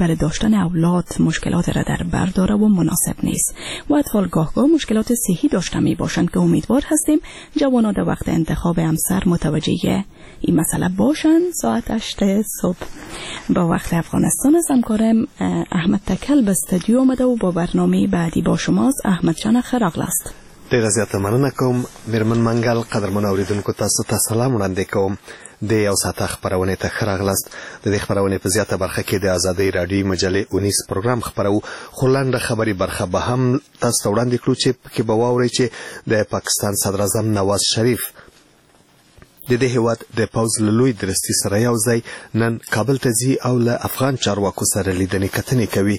برای داشتن اولاد مشکلات را در بر داره و مناسب نیست و اطفال گاه مشکلات صحی داشته می باشند که امیدوار هستیم جوانان در وقت انتخاب همسر متوجه این مسئله باشند. ساعت 8 صبح با وقت افغانستان از همکارم احمد تکل به استودیو آمده و با برنامه بعدی با شماست. احمد جان خراغل است. ډیره زیاته مننه کوم میرمن منګل. قدرمن اوریدونکو تاسو ته سلام وړاندې کوم. د یو ساعته خپرونې ته ښه راغلاست. د دې خپرونې په زیاته برخه کې د ازادۍ راډیویي مجلې 19 پروګرام خپرو، خو لنډه خبري برخه به هم تاسو ته وړاندې کړو چې پکې به واورئ چې د پاکستان صدراعظم نواز شریف د دې هیواد د پوځ له لوی درستي سره یو ځای نن کابل ته ځي او له افغان چارواکو سره لیدنې کتنې کوي.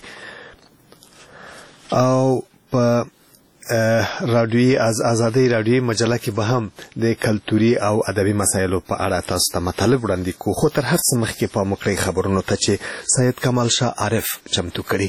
او په رادیویي ازادۍ راډیویي مجله کې به هم د کلتوري او ادبي مسایلو په اړه تاسو ته مطالب وړاندې کوو، خو تر هر څه مخکې پام وکړئ خبرونو ته چې سید کمال شاه عارف چمتو کړي.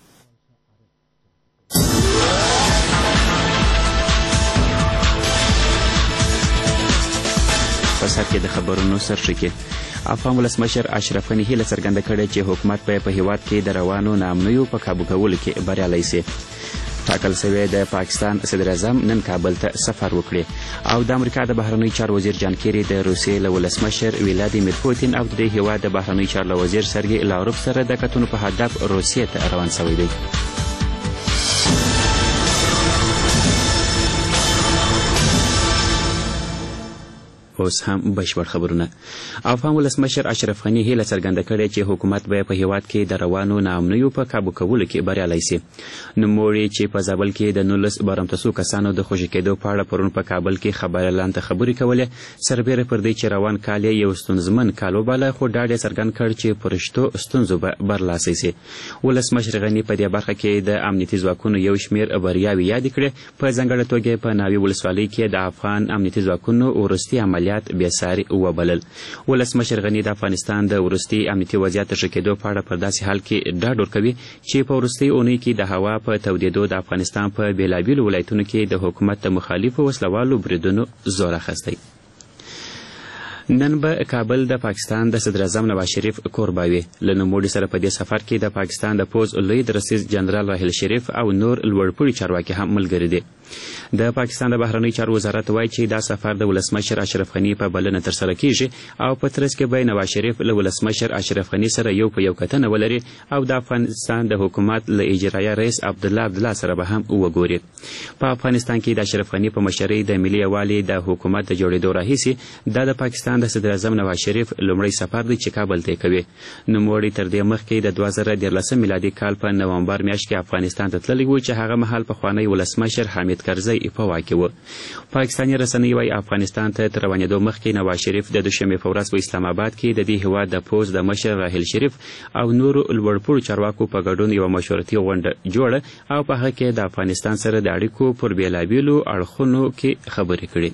په سر کې د خبرونو سرچینې افغان ولسمشر اشرف غني هیله څرګنده کړې چې حکومت په هیواد کې د روانو ناامنیو په کابو کولو کې بریالی شي. ټاکل شوی د پاکستان صدر اعظم نن کابل ته سفر وکړي او د امریکا د بهرنیو چارو وزیر جان کیری د روسیې له ولسمشر ولادیمیر پوتین او د هیواد د بهرنیو چارو وزیر سرګي لاروف سره د کتنو په هدف روسیې ته روان شوی دی. اوس هم بشپړ خبرونه. افغان ولسمشر اشرف غني هیله څرګنده کړې چې حکومت به په هیواد کې د روانو ناامنیو په کابو کولو کې بریالی شي. نوموړي چې په زابل کې د 19 بارمتسو کسانو د خوشي کېدو په اړه پرون په کابل کې خبريالان ته خبرې کولې، سربېره پر دې چې روان کال یو ستونزمن کال وباله، خو ډاډ یې څرګند کړ چې پرشتو ستونزو به برلاسي شي. ولسمشر غني په دې برخه کې د امنیتي ځواکونو یو شمېر بریاوې یاد کړې. په ځانګړې توګه په ناوې ولسوالۍ کې د افغان امنیتي ځواکونو وروستي عملیات بېساري وبلل. ولسمشر غني د افغانستان د وروستي امنیتي وضعیت ښه کېدو په اړه پر داسې حال کې ډاډ ورکوي چې په وروستۍ اونۍ کې د هوا په تودېدو د افغانستان په بېلابېلو ولایتونو کې د حکومت د مخالفو وسلوالو بریدونو زور اخیستی. نن به کابل د پاکستان د صدر اعظم نواز شریف کوربه له نوموړي سره په دې سفر کې د پاکستان د پوځ لوی درسیز جنرال راحیل شریف او نور لوړپوړي چارواکي هم ملګري دي. د پاکستان د بهرنیو چارو وزارت وایي چې دا سفر د ولسمشر اشرف غني په بلنه ترسره کیږي او په ترڅ کې به نواز شریف له ولسمشر اشرف غني سره یو په یو کتنه ولري او د افغانستان د حکومت له اجرایه رئیس عبدالله سره به هم وګوري. په افغانستان کې د اشرف غني په مشرۍ د ملي یووالي د حکومت د جوړېدو راهیسې د پاکستان د صدر اعظم نواز شریف لومړی سفر دی چې کابل ته کوي. نوموړي تر دې مخکې د 2013 میلادي کال په نومبر میاشت کې افغانستان ته تللی و چې هغه مهال پخوانی ولسمشر حامد کرزی په واک کې و. پاکستاني رسنۍ وايي افغانستان ته تر روانېدو مخکې نواز شریف د دوشنبې په ورځ په اسلام آباد کې د دې هیواد د پوځ د مشر راحیل شریف او نورو لوړپوړو چارواکو په ګډون یوه مشورتي غونډه جوړه او په هغه کې د افغانستان سره د اړیکو پر بېلابېلو اړخونو کې خبرې کړې.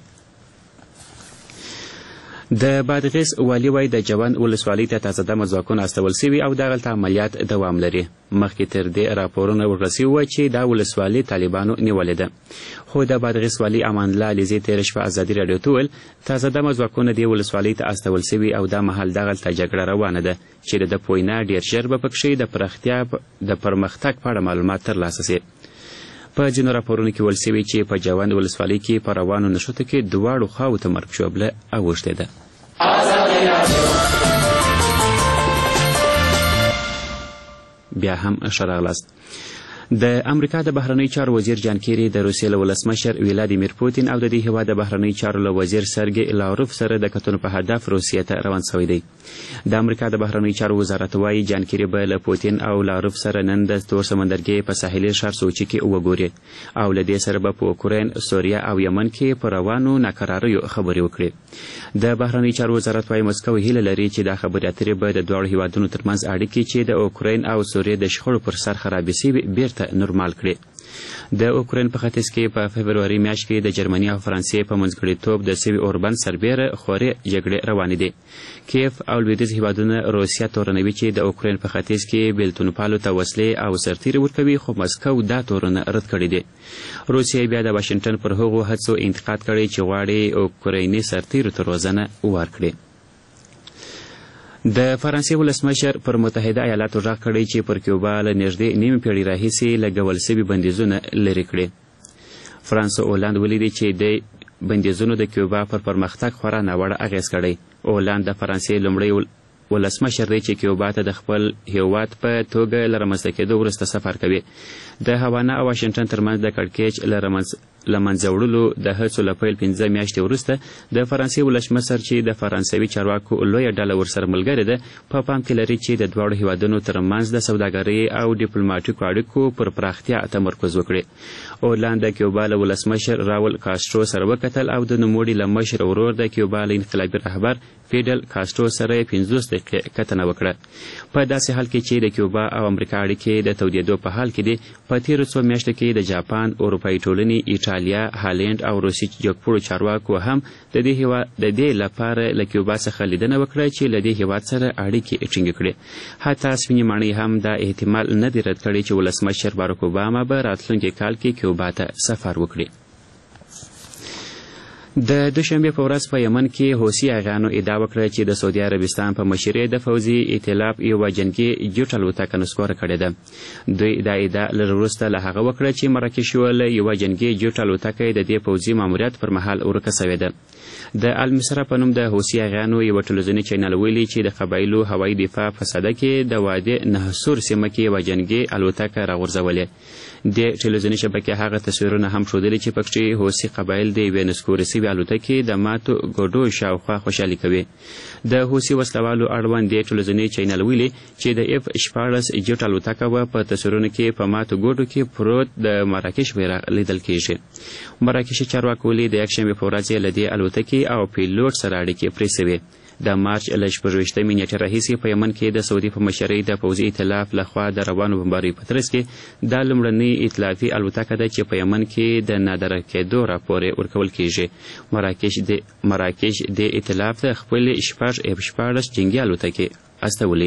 د بادغیس والي وایي د جوند ولسوالۍ ته تازه دمه ځواکونه استول سوي او دغلته عملیات دوام لري. مخکې تر دې راپورونه ورسېدلي وو چې دا ولسوالي طالبانو نیولې ده، خو د بادغیس والي امان الله علیزي تېره شپه ازادي راډیو ته وویل تازه دمه ځواکونه دې ولسوالۍ ته استول سوي او دا مهال دغلته جګړه روانه ده چې د ده په وینا ډېر ژر به پکښې د پرمختګ په اړه معلومات ترلاسه شي. په ځینو راپورونو کې ویل سوي چې په جوند ولسوالۍ کې په روانو نښتو کې دواړو خواوو ته مرګ شوبله اوښتې ده. بیا هم ښه راغلاست. د امریکا د بهرنیو چارو وزیر جان کیری د روسیې له ولسمشر ولادیمیر پوتین او د دې هیواد د بهرنیو چارو له وزیر سرګي لاروف سره د کتنو په هدف روسیې ته روان شوی دی. د امریکا د بهرنیو چارو وزارت وایي جان کیری به له پوتین او لاروف سره نن د تور سمندرګي په ساحلي ښار سوچي کې وګوري او له دې سره به په اوکراین، سوریه او یمن کې په روانو ناکراریو خبرې وکړي. د بهرنیو چارو وزارت وایي مسکو هیله لري چې دا خبرې اترې به د دواړو هیوادونو ترمنځ اړیکې چې د اوکراین او سوریې د شخړو پر سر خرابې سوي بیرته نورمال کړي. د اوکراین په ختیځ کې په فبروري میاشت کې د جرمني او فرانسې په منځګړیتوب د سوي اوربند سربیره خورې جګړې روانې دي. کیف او لویدیځ هیوادونه روسیه تورنوي چې د اوکراین په ختیځ کې بیلتونپالو ته وسلې او سرتیري ورکوي، خو مسکو دا تورونه رد کړي دي. روسیه بیا د واشنګټن پر هغو هڅو انتقاد کړی چې غواړي اوکرایني سرتیرو ته روزنه ورکړي. د فرانسې ولسمشر پر متحده ایالاتو غږ کړی چې پر کیوبا له نږدې نیمې پېړۍ راهیسې لګول سوي بندیزونه لرې کړي. فرانس اولند ولیدي چې د بندیزونو د کیوبا پر پرمختګ خورا ناوړه اغېز کړی. اولند د فرانسې لومړی ولسمشر دی چې کیوبا ته د خپل هیواد په توګه له رامنځته کېدو وروسته سفر کوي. د هاوانا او واشنګټن ترمنځ د کړکېچ له منځه وړلو د هڅو له پیل 15 میاشتې وروسته د فرانسې ولسمشر چې د فرانسوي چارواکو لویه ډله ورسره ملګرې ده په پام کې لري چې د دواړو هیوادونو ترمنځ د سوداګرۍ او ډیپلوماټیکو اړیکو پر پراختیا تمرکز وکړي. اورلاند د کیوبا له ولسمشر راول کاسترو سره وکتل او د نوموړي له مشر ورور د کیوبا له انقلابي رهبر فیډل کاسترو سره 50 دقیقې کتنه وکړه. په داسې حال کې چې د کیوبا او امریکا اړیکې د تودېدو په حال کې دي، په تېرو څو میاشتو کې د جاپان، اروپایي ټولنې، ایټالیا، هالند او روسي جګپوړو چارواکو هم د دې لپاره له کیوبا څخه لیدنه وکړه چې له دې هیواد سره اړیکې ټینګې کړي. حتی سپینې ماڼۍ هم دا احتمال نه دی رد کړی چې ولسمشر باراک اوباما به راتلونکي کال کې کیوبا ته سفر وکړي. د دوشنبې په ورځ په یمن کې حوثي اغیانو ادعا وکړه چې د سعودي عربستان په مشرۍ د پوځي ائتلاف یوه جنګي جوټ الوتکه نسکوره کړې ده. دوی دا ادعا لږ وروسته له هغه وکړه چې مراکش له یوه جنګي جوټ الوتکه د دې پوځي ماموریت پر مهال ورکه سوې ده. د المصره په نوم د حوثي اغیانو یوه ټلویزیوني چینل ویلي چې د قبایلو هوایي دفاع په سده کې د وادي نهسور سیمه کې یوه جنګي الوتکه راغورځولې. د ټلویزیوني شبکې هغه تصویرونه هم ښودلي چې پکې حوثي قبایل د یوې نسکورې سوي الوتکې د ماتو ګوډو شاوخوا خوشحالي کوي. د حوثي وسلوالو اړوند د ټلویزیوني چینل ویلي چې د F-14 جیټ الوتکه به په تصویرونو کې په ماتو ګوډو کې پروت د مراکش بیرغ لیدل کیږي. مراکشي چارواکو ویلي د یکشنبې په ورځ له دې الوتکې او پیلوټ سره اړیکې پرې سوې. د مارچ له 26 نیټې راهیسې په یمن کې د سعودي په مشرۍ د پوځي ائتلاف لخوا د روانو بمباریو په ترڅ کې دا لومړنۍ ائتلافي الوتکه ده چې په یمن کې د نادره کېدو راپور ورکول کیږي. مراکش د ائتلاف ته خپلې 14 جنګي الوتکې استولې.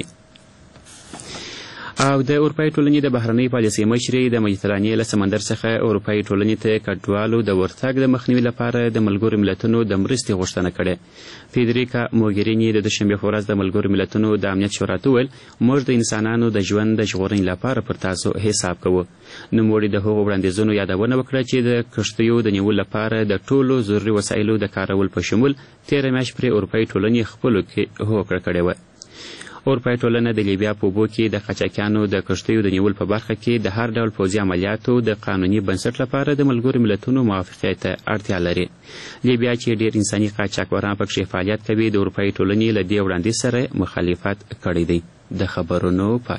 او د اروپایي ټولنې د بهرنۍ پالیسۍ مشرې د مدیترانې له سمندر څخه اروپایي ټولنې ته کډوالو د ورتګ د مخنیوي لپاره د ملګرو ملتونو د مرستې غوښتنه کړې. فیدریکا موګریني د دوشنبې په ورځ د ملګرو ملتونو د امنیت شورا ته وویل موږ د انسانانو د ژوند د ژغورنې لپاره پر تاسو حساب کوو. نوموړي د هغو وړاندیزونو یادونه وکړه چې د کښتیو د نیولو لپاره د ټولو ضروري وسایلو د کارول په شمول تېره میاشت پرې اروپایي ټولنې خپلو کې هوکړه کړې وه. اروپایي ټولنه د لیبیا په اوبو کې د قاچاقیانو د کښتیو د نیول په برخه کې د هر ډول پوځي عملیاتو د قانوني بنسټ لپاره د ملګرو ملتونو موافقې ته اړتیا لري. لیبیا چې ډېر انساني قاچاقبران پکښې فعالیت کوي د اروپایي ټولنې له دې وړاندیز سره مخالفت کړی دی. د خبرونو پای.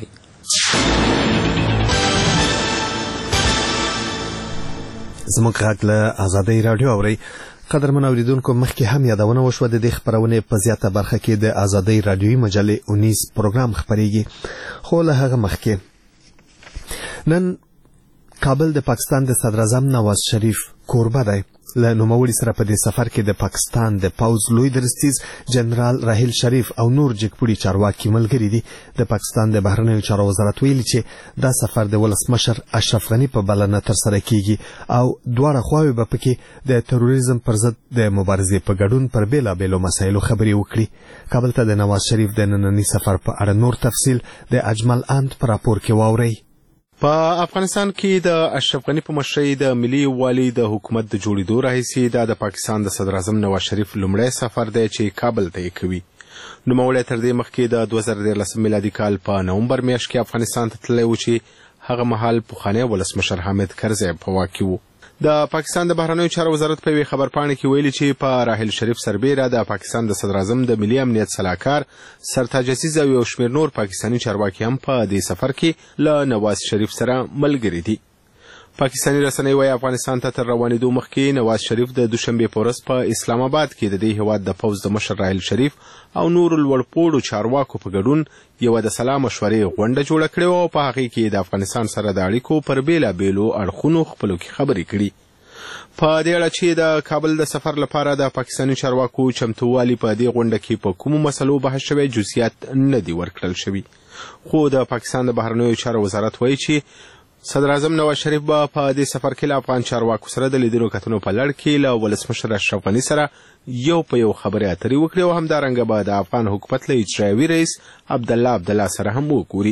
زموږ غږ له ازادۍ راډیو اورئ. قدرمن اوریدونکو، مخکې هم یادونه وشوه د دې خپرونې په زیاته برخه کې د ازادۍ راډیویي مجلې 19 پروګرام خپریږي. خو له هغه مخکې نن کابل د پاکستان د صدر اعظم نواز شریف کوربه دی. له نوموړي سره په دې سفر کې د پاکستان د پوځ لوی درستیز جنرال راحیل شریف او نور جګپوړي چارواکي ملګري دي. د پاکستان د بهرنیو چارو وزارت ویلي چې دا سفر د ولسمشر اشرف غني په بلنه ترسره کیږي او دواړه خواوې به پکې د تروریزم پر ضد د مبارزې په ګډون پر بیلابیلو مسایلو خبرې وکړي. کابل ته د نواز شریف د ننني سفر په اړه نور تفصیل د اجمل اند په راپور کې واورئ. په افغانستان کې د اشرف غني په مشرۍ د ملي یووالي د حکومت د جوړېدو راهیسې دا د پاکستان د صدر اعظم نواز شریف لومړی سفر دی چې کابل ته یې کوي. نوموړی تر دې مخکې د 2013 میلادي کال په نومبر میاشت کې افغانستان ته تللی و چې هغه مهال پخوانی ولسمشر حامد کرزی په واک کې و. د پاکستان د بهرنیو چارو وزارت په یوې خبرپاڼې کې ویلي چې په راحیل شریف سربیره د پاکستان د صدر اعظم د ملي امنیت سلاکار سرتاج عزیز او یو شمېر نور پاکستاني چارواکي هم په دې سفر کې له نواز شریف سره ملګري دي. پاکستاني رسنۍ وايي افغانستان ته تر روانېدو مخکې نواز شریف د دوشنبې په ورځ په اسلام آباد کې د دې هېواد د پوځ د مشر راحیل شریف او نورو لوړپوړو چارواکو په ګډون یوه د سلا مشورې غونډه جوړه کړې وه او په هغې کې د افغانستان سره د اړیکو پر بیلابیلو اړخونو خپلو کې خبرې کړي. په دې اړه چې د کابل د سفر لپاره د پاکستاني چارواکو چمتووالي په دې غونډه کې په کومو مسلو بحث شوی جزئیات نه دي ورکړل شوي. خو د پاکستان د بهرنیو چارو وزارت وایي چې صدر اعظم نواز شریف به په دې سفر کې له افغان چارواکو سره د لیدلو کتنو په لړ کې له ولسمشر اشرف غني سره یو په یو خبرې اترې وکړې او همدارنګه به د افغان حکومت له اجرایوي رئیس عبدالله سره هم وګوري.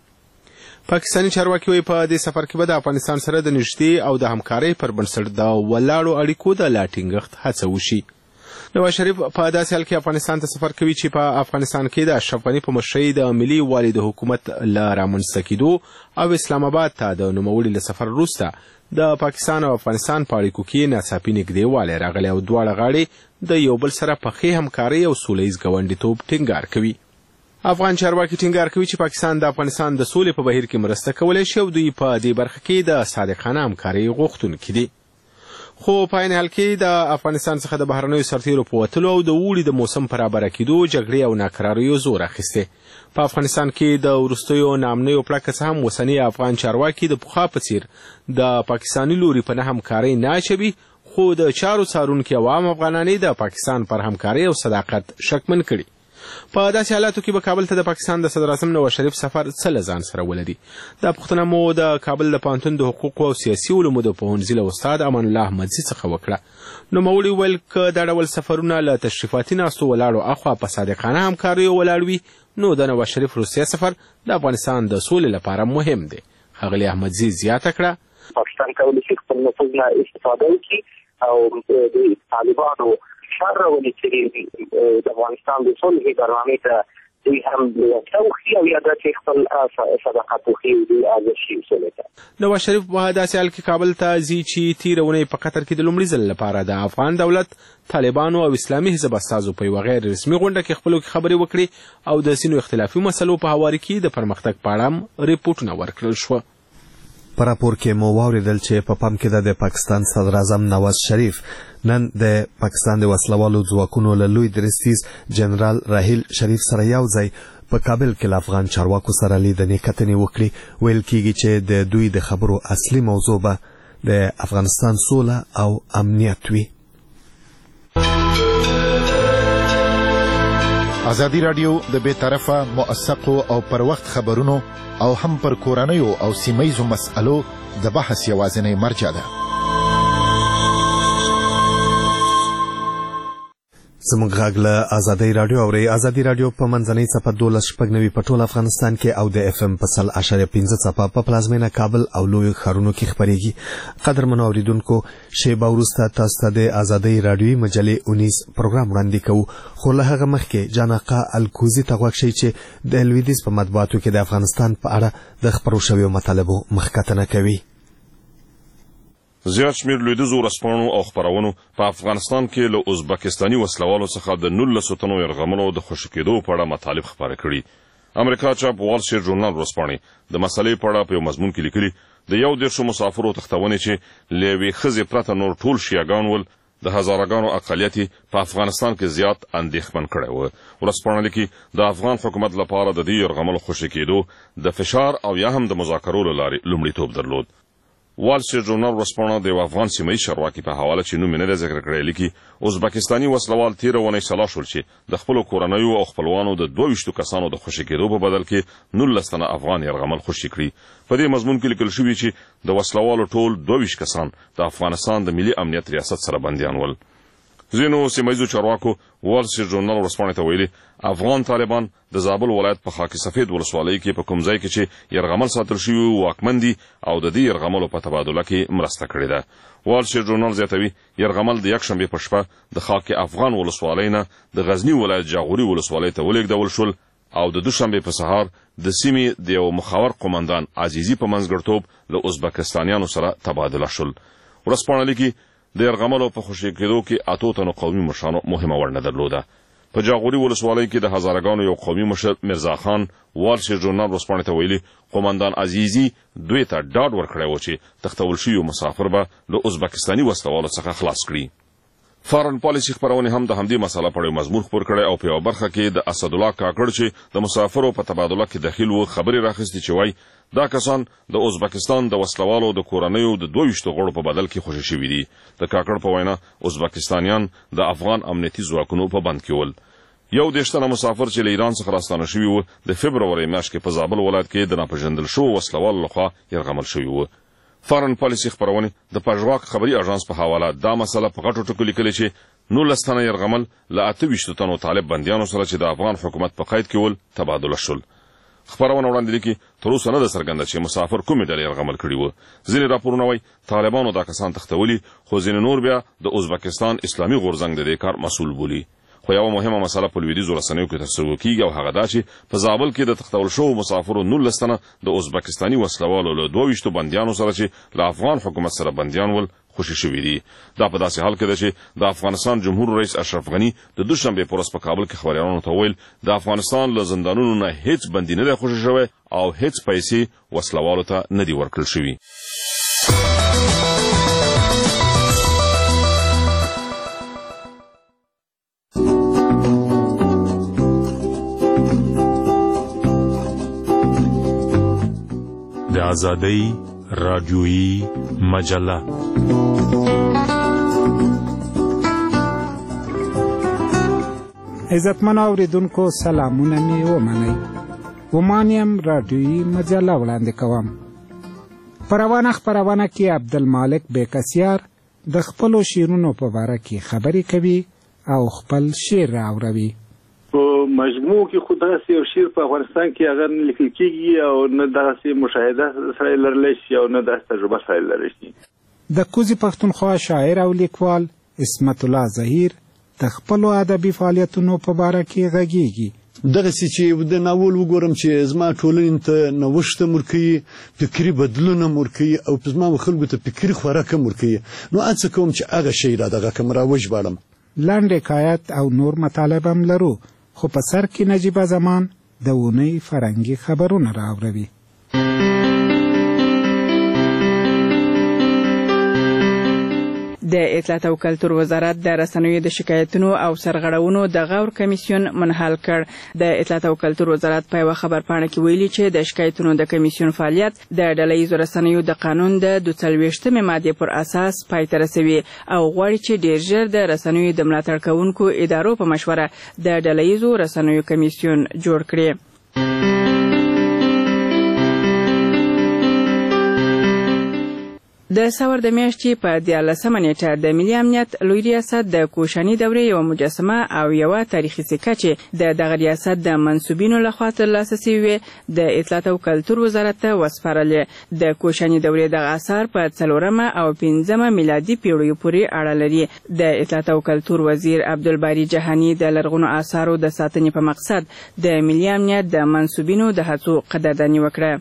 پاکستاني چارواکي وایي په دې سفر کې به د افغانستان سره د نږدې او د همکارۍ پر بنسټ د ولاړو اړیکو د لا ټینګښت هڅه وشي. نواز شریف په داسې حال کې افغانستان ته سفر کوي چې په افغانستان کې د اشرف غني په مشرۍ د ملي والي د حکومت له رامنځته کېدو او اسلام آباد ته د نوموړي له سفر وروسته د پاکستان او افغانستان په اړیکو کې ناڅاپي نږدېوالی راغلی او دواړه غاړې د یو بل سره پخې همکارۍ او سوله ییز ګاونډیتوب ټینګار کوي. افغان چارواکي ټینګار کوي چې پاکستان د افغانستان د سولې په بهیر کې مرسته کولی شي او دوی په دې برخه کې د صادقانه همکارۍ غوښتونکي دي. خو په عین حال کې د افغانستان څخه د بهرنیو سرتیرو په وتلو او د اوړي د موسم په رابره کېدو جګړې او ناکراریو زور اخیستی. په افغانستان کې د وروستیو ناامنیو پړکه څخه هم اوسني افغان چارواکي د پخوا په څیر د پاکستاني لوري په نه همکارۍ نه اچوي، خو د چارو څارونکي عوام افغانان د پاکستان پر همکارۍ او صداقت شکمن کړي. په داسې حالاتو کې به کابل ته د پاکستان د صدر اعظم نواز شریف سفر څه له ځان سره ولري؟ دا پوښتنه مو د کابل د پوهنتون د حقوقو او سیاسي علومو د پوهنځي له استاد امان الله احمدزي څخه وکړه. نوموړي وویل که دا ډول سفرونه له تشریفاتي ناستو ولاړو اخوا په صادقانه همکاریو ولاړ وي نو د نواز شریف روسیه سفر د افغانستان د سولې لپاره مهم دی. ښاغلي احمدزي زیاته کړه پاکستان کولی شي خپل نفوذ نه استفاده وکړي او د طالبانو شر راولي چې د افغانستان د صلحې برنامې ته دوی هم وخی او یا د خپل صداقت وخی او د ارزشي اصول ته. نواز شریف په داسې حال کې کابل ته ځي چې تېره اونۍ په قطر کې د لومړي ځل لپاره د افغان دولت، طالبانو او اسلامي حزب استازو په یوه غیر رسمي غونډه کې خپلو کې خبرې وکړې او د ځینو اختلافي مسلو په هواري کې د پرمختګ په اړه هم ریپورټونه ورکړل شوه. په راپور کې مو واوریدل چې په پام کې د پاکستان صدر اعظم نواز شریف نن د پاکستان د وسلوالو ځواکونو له لوی درستیز جنرال راحیل شریف سره یو ځای په کابل کې له افغان چارواکو سره لیدنې کتنې وکړي. ویل کېږي چې د دوی د خبرو اصلي موضوع به د افغانستان سوله او امنیت وي. ازادي رادیو د بیطرفه موثقو او پر وخت خبرونو او هم پر کورنیو او سیمایزو مسألو د بحث یوازینی مرجع ده. زموږ غږ له ازادي رادیو اوري. ازادي رادیو په منځنۍ څپه 12.9 په ټول افغانستان کې او د FM په 100.5 څپه په پلازمینه کابل او لوی ښارونو کې خبرېږي. قدرمن اوریدونکو، شیبه وروسته تاسو ته د ازادي رادیوي مجلې 19 پروګرام وړاندې کوو، خو له هغه مخکې جانقه الکوزي ته غوږ شئ چې د لویدیځ په مطبوعاتو کې د افغانستان په اړه د خپرو شویو مطالبو مخکتنه کوي. زیات شمیر لویدیځو ورځپاڼو او خپرونو په افغانستان کې له ازبکستاني وسلوالو څخه د 19 تنو یرغملو د خوشي کېدو په اړه مطالب خپاره کړي. امریکا چاپ وال سټریټ ژورنال ورځپاڼې د مسلې په اړه په یو مضمون کې لیکلي د 110 مسافرو تختونې چې له یوې ښځې پرته نور ټول شیعاګان ول د هزارګانو اقلیت په افغانستان کې زیات اندېښمن کړی و. ورځپاڼه لیکي د افغان حکومت لپاره د دې یرغملو خوشي کېدو د فشار او یا هم د مذاکرو له لارې لومړیتوب درلود. وال سټریټ ژورنال ورځپاڼه د افغان سیمایي چارواکي په حواله چې نوم یې نه ذکر کړی لیکي ازبکستاني وسلوال تېره اونۍ سلا شول چې د خپلو کورنیو او خپلوانو د 22 کسانو د خوشي کېدو په بدل کې 19 تنه افغان یرغمل خوشي کړي. په دې مضمون کې لیکل شوي چې د وسلوالو ټول 22 کسان د افغانستان د ملي امنیت ریاست سره بندیان ول. ځینو سیمایي چارواکو وال سټریټ ژورنال ورځپاڼې ته ویلي افغان طالبان د زابل ولایت په خاک سفید ولسوالۍ کې په کوم ځای کې چې یرغمل ساتل شوي واکمن دي او د دې یرغملو په تبادله کې مرسته کړې ده. وال سټریټ ژورنال زیاتوي یرغمل د یکشنبې په شپه د خاک افغان ولسوالۍ نه د غزنی ولایت جاغوري ولسوالۍ ته ولېږدول شول او د دوشنبې په سهار د سیمې د یو مخاور قومندان عزیزي په منځګړیتوب له ازبکستانیانو سره تبادله شول. ورځپاڼه لیکي د یرغملو په خوشي کېدو کې 8 تنو قومي مشرانو مهمه ونډه درلوده. په جاغوري ولسوالۍ کې د هزارګانو یو قومي مشر مرزا خان وال سټریټ ژورنال ورځپاڼې ته ویلي قومندان عزیزي دوی ته ډاډ ورکړی و چې تختول شوي مسافر به له ازبکستاني وسلوالو څخه خلاص کړي. فارن پالیسي خپرونې هم د همدې مسله په اړه مضمون خپور کړی او په یوه برخه کې د اسدالله کاکړ چې د مسافرو په تبادله کې دخیل و خبرې راخیستې چې وایي دا کسان د ازبکستان د وسلوالو د کورنیو د 22 غړو په بدل کې خوشي شوي دي. د کاکړ په وینا ازبکستانیان د افغان امنیتي ځواکونو په بند کې ول. 21 تنه مسافر چې له ایران څخه راستانه شوي وو د فبروري میاشتې کې په زابل ولایت کې د ناپېژندل شوو وسلوالو لخوا یرغمل شوي وو. فارن پالیسي خبرونه د پژواک خبري اژانس په حواله دا مسله په غټو ټکو لیکلې چې 19 تنه یرغمل له 28 تنو طالب بنديانو سره چې د افغان حکومت په قید کې ول تبادله شول. خبرونه وړاندې لیکي تر اوسه نه ده څرګنده چې مسافر کومې ډلې یرغمل کړي وو. ځینې راپورونه وایي طالبانو دا کسان تښتولي، خو ځینې نور بیا د ازبکستان اسلامي غورځنګ د دې کار مسؤل بولي. خو یوه مهمه مسله په لویدیځو رسنیو کې ترسره کیږي او هغه دا چې په زابل کې د تښتول شوو مسافرو 19 تنه د ازبکستاني وسلوالو له 22 بندیانو سره چې له افغان حکومت سره بندیان ول خوشي شوي دي. دا په داسې حال کې ده چې د افغانستان جمهور رئیس اشرف غني د دوشنبې په ورځ په کابل کې خبریالانو ته ویل د افغانستان له زندانونو نه هیڅ بندي نه دی خوشي شوی او هیڅ پیسې وسلوالو ته نه دي ورکړل شوي. د آزادۍ رادیویي مجله عزتمن اوریدونکو سلامونه می ومنئ. ومانیم رادیویي مجله وړاندې کوم. په روانه خپرونه کې عبدالمالک بیکسیار د خپلو شعرونو په باره کې خبرې کوي او خپل شعر راوړوي. په مجموع کې خو داسې یو شعر په افغانستان کې هغه نه لیکل کېږي او نه داسې مشاهده سره لرلی شي او نه داسې تجربه سره لرلی شي. د کوزي پښتونخوا شاعر او لیکوال عصمت الله ظهیر د خپلو ادبي فعالیتونو په باره کې غږیږي. دغسې چې د ناول وګورم چې زما ټولنې ته نوښت هم ورکوي، فکري بدلون هم ورکوي او زما خلکو ته فکري خوراک هم ورکوي، نو هڅه کوم چې هغه شی دغه کم راوژباړم. لنډ حکایت او نور مطالب هم لرو، خو په سر کې نجیبه زمان د اونۍ فرهنګي خبرونه راوړوي. د اطلاعات او کلتور وزارت د رسنیو د شکایتونو او سرغړونو د غور کمیسیون منحل کړ. د اطلاعات او کلتور وزارت په یوه خبرپاڼه کې ویلي چې د شکایتونو د کمیسیون فعالیت د ډلهییزو رسنیو د قانون د 42مې مادې پر اساس پای ته رسوي او غواړي چې ډیر ژر د رسنیو د ملاتړ کوونکو ادارو په مشوره د ډلهییزو رسنیو کمیسیون جوړ کړي. د سور د میاشتې په 14مه نیټه د ملي امنیت لوی ریاست د کوشاني دورې یوه مجسمه او یوه تاریخي سکه چې د دغه ریاست د منسوبینو لخوا ترلاسه شوې د اطلاعات او کلتور وزارت ته وسپارلې. د کوشاني دورې دغه اثار په 4مه او 5مه میلادي پیړیو پورې اړه لري. د اطلاعات او کلتور وزیر عبدالباری جهانی د لرغونو آثارو د ساتنې په مقصد د ملي امنیت د منسوبینو د هڅو قدرداني وکړه.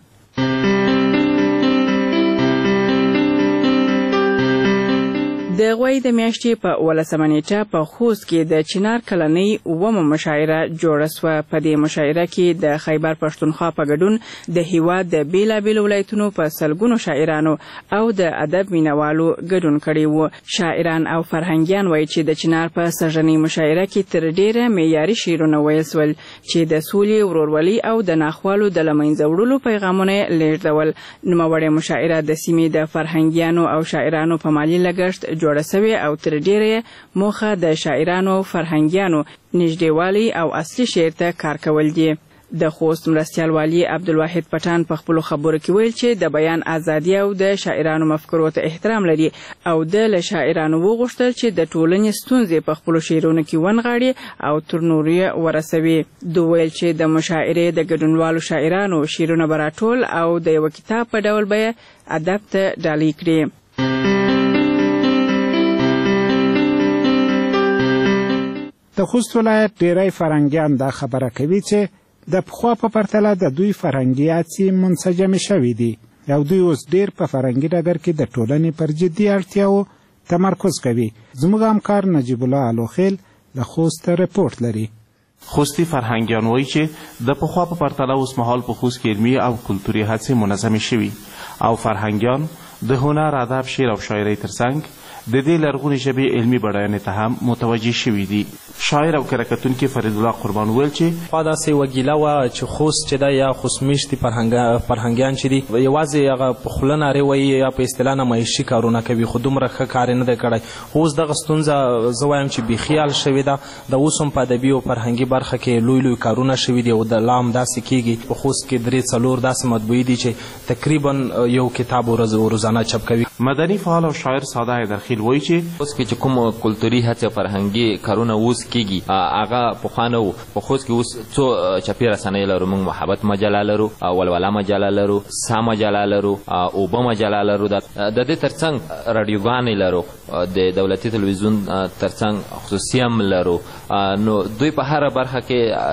د غوی د میاشتې په 18مه نیټه په خوست کې د چنار کلنۍ 9مه مشاعره جوړه سوه. په دې مشاعره کې د خیبر پښتونخوا په ګډون د هیواد د بیلابیلو ولایتونو په سلګونو شاعرانو او د ادب مینوالو ګډون کړی و. شاعران او فرهنګیان وایي چې د چنار په سږنۍ مشاعره کې تر ډیره معیاري شعرونه ویل سول چې د سولې، ورورولۍ او د ناخوالو د له منځه وړلو پیغامونه لیږدول. نوموړې مشاعره د سیمې د فرهنګیانو او شاعرانو په مالي لګښت جوړه سوې او تر ډیره موخه د شاعرانو او فرهنګیانو نږدېوالي او اصلي شعر ته کار کول دي. د خوست مرستیال والي عبدالواحد پټان په خپلو خبرو کې ویل چې د بیان ازادي او د شاعرانو مفکورو ته احترام لري او د له شاعرانو وغوښتل چې د ټولنې ستونزې په خپلو شعرونو کې ونغاړي او تر نورو یې ورسوي. دوی ویل چې د مشاعرې د ګډونوالو شاعرانو شعرونه به راټول او د یوه کتاب په ډول به ادب ته ډالۍ کړي. د خوست ولایت ډیری فرهنګیان دا خبره کوي چې د پخوا په پرتله د دوی فرهنګي هڅې منسجمې شوې دي او دوی اوس ډیر په فرهنګي ډګر کې د ټولنې پر جدي اړتیاو تمرکز کوي. زموږ همکار نجیب الله علوخیل له خوست رپورټ لري. خوستی فرهنګیان وایي چې د پخوا په پرتله اوس مهال په خوست کې علمي او کلتوري هڅې منظمې شوي او فرهنګیان د هنر، ادب، شعر او شاعرۍ ترڅنګ د دې لرغونې ژبې علمي بډاینې ته هم متوجه شوي دي. شاعر او کره کتونکی فرید الله قربان ویل چې خوا داسې وګیله وه چې خوست چې دی یا خوستمیشتي فرهنګیان چې دي یوازې هغه په خوله نارې وایي یا په اصطلاح نمایشي کارونه کوي خو دومره ښه کار یې نه دی کړی. خو اوس دغه ستونزه زه وایم چې بیخي حل شوې ده. د اوس هم په ادبي او فرهنګي برخه کې لوی لوی کارونه شوي دي او د لا هم داسې کېږي. په خوست کې 3-4 داسې مطبوعې دي چې تقریبا یو کتاب روزانه چاپ کوي. مدني فعال او شاعر ساده حیدرخیل وایي چې اوس کې چې کوم کلتوري هڅې او فرهنګي کارونه اوس کېږي هغه پخوا نه وو. په خوست کې اوس څو چاپي رسنۍ لرو. موږ محبت مجله لرو، ولوله مجله لرو، سا مجله لرو، اوبه مجله لرو. د دې ترڅنګ راډیوګانې لرو، د دولتي تلویزیون ترڅنګ خصوصي هم لرو. نو دوی په هره برخه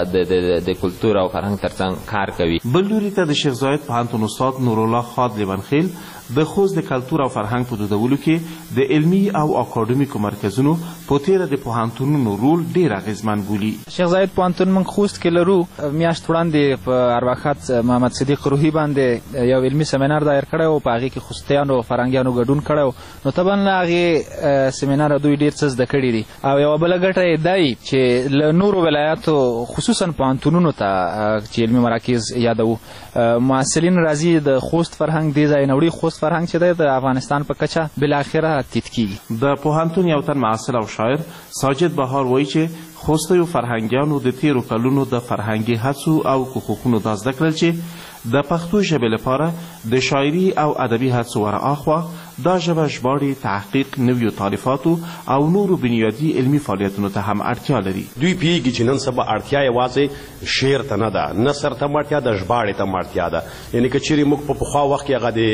کې د کلتور او فرهنګ ترڅنګ کار کوي. بل لوري ته د شیخ زاید پوهنتون استاد نورالله خاد لیونخیل د خوست د کلتور او فرهنګ په دودولو کې د علمي او اکاډمیکو مرکزونو په تیره د پوهنتونونو رول ډېر اغېزمن بولي. شیخ زاید پوهنتون موږ خوست کې لرو. میاشت وړاندې په ارواښاد محمد صدیق روحي باندې یو علمي سمینار دایر کړی و. په هغې کې خوستیانو فرهنګیانو ګډون کړی و. نو طبعا له هغې سمیناره دوی ډېر څه زده کړي دي. او یوه بله ګټه یې دا وي چې له نورو ولایاتو خصوصا پوهنتونونو ته چې علمي مراکز یادوو محصلین راځي د خوست فرهنګ دې ځای نه وړي. خوست فرهنګ چې دی د افغانستان په کچه بالاخره تیت کیږي. د پوهنتون یو تن محصل او شاعر ساجد بهار وایي چې خوستیو فرهنګیانو د تیرو کلونو د فرهنګي هڅو او کوښښونو دا زده کړل چې د پښتو ژبې لپاره د شاعري او ادبي هڅو ورهاخوا دا ژبه ژباړې تحقیق نویو تالیفاتو او نورو بنیادي علمي فعالیتونو ته هم اړتیا لري. دوی پوهېږي چې نن سبا اړتیا یوازې شعر ته نه ده، نثر ته هم اړتیا ده، ژباړې ته هم اړتیا ده. یعنې که چیرې موږ په پخوا وخت کې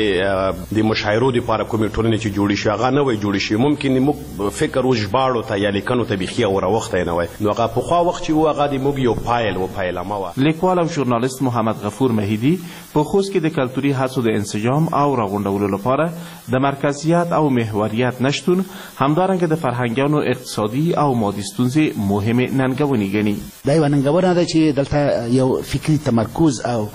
هغه د مشاعرو دپاره کومې ټولنې چې جوړې شي هغه نه وی جوړې شي، ممکن موږ فکر و ژباړو ته یا لیکنو ته بیخي اوروختی نه وی. نو هغه پخوا وخت چې و هغه د موږ یو پایل و پیلامه وه. لیکوال او ژورنالیست محمد غفور مهیدي په خوست کې د کلتوري هڅو د انسجام او راغونډولو لپاره د مرکزیت او محوریت نشتون همدارنګه د فرهنګیانو اقتصادي او مادي ستونزې مهمې ننګونې ګڼي. دا یوه ننګونه ده چې دلته یو فکري تمرکز او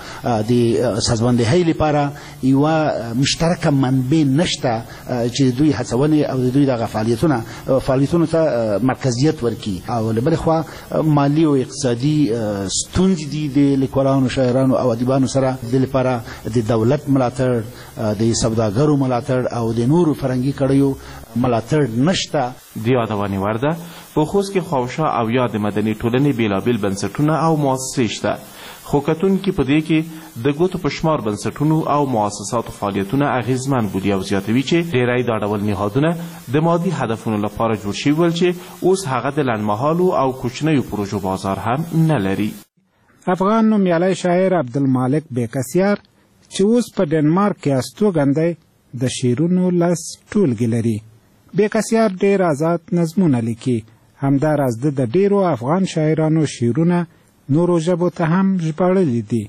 د سازماندهۍ لپاره یوه مشترکه منبع نشته چې دوی هڅونې او د دوی دغه فعالیتونو ته مرکزیت ورکړي. او له بلې خوا مالي او اقتصادي ستونزې دي د لیکوالانو شاعرانو او ادیبانو سره. د لپاره د دولت ملاتړ، د سوداګرو ملاتړ او د نورو فرهنګي کړیو ملاتړ نشته. د یادونې وړ ده په خوست کې خواوشا او یا د مدني ټولنې بېلابېل بنسټونه او مؤسسې شته. خو کتونکي په دې کې د ګوتو په شمار بنسټونو او مؤسساتو فعالیتونه اغېزمن بولي او زیاتوي چې ډېری دا ډول نهادونه د مادي هدفونو لپاره جوړ شوي ول چې اوس هغه د لنډمهالو او کوچنیو پروژو بازار هم نه لري. افغان نومیالی شاعر عبدالمالک بیکسیار چې اوس په ډنمارک کې استوګن د شعرونو لس ټولګې لري. بیکسیار ډېر آزاد نظمونه لیکي. همداراز د ډېرو افغان شاعرانو شعرونه نورو ژبو ته هم ژباړلي دي.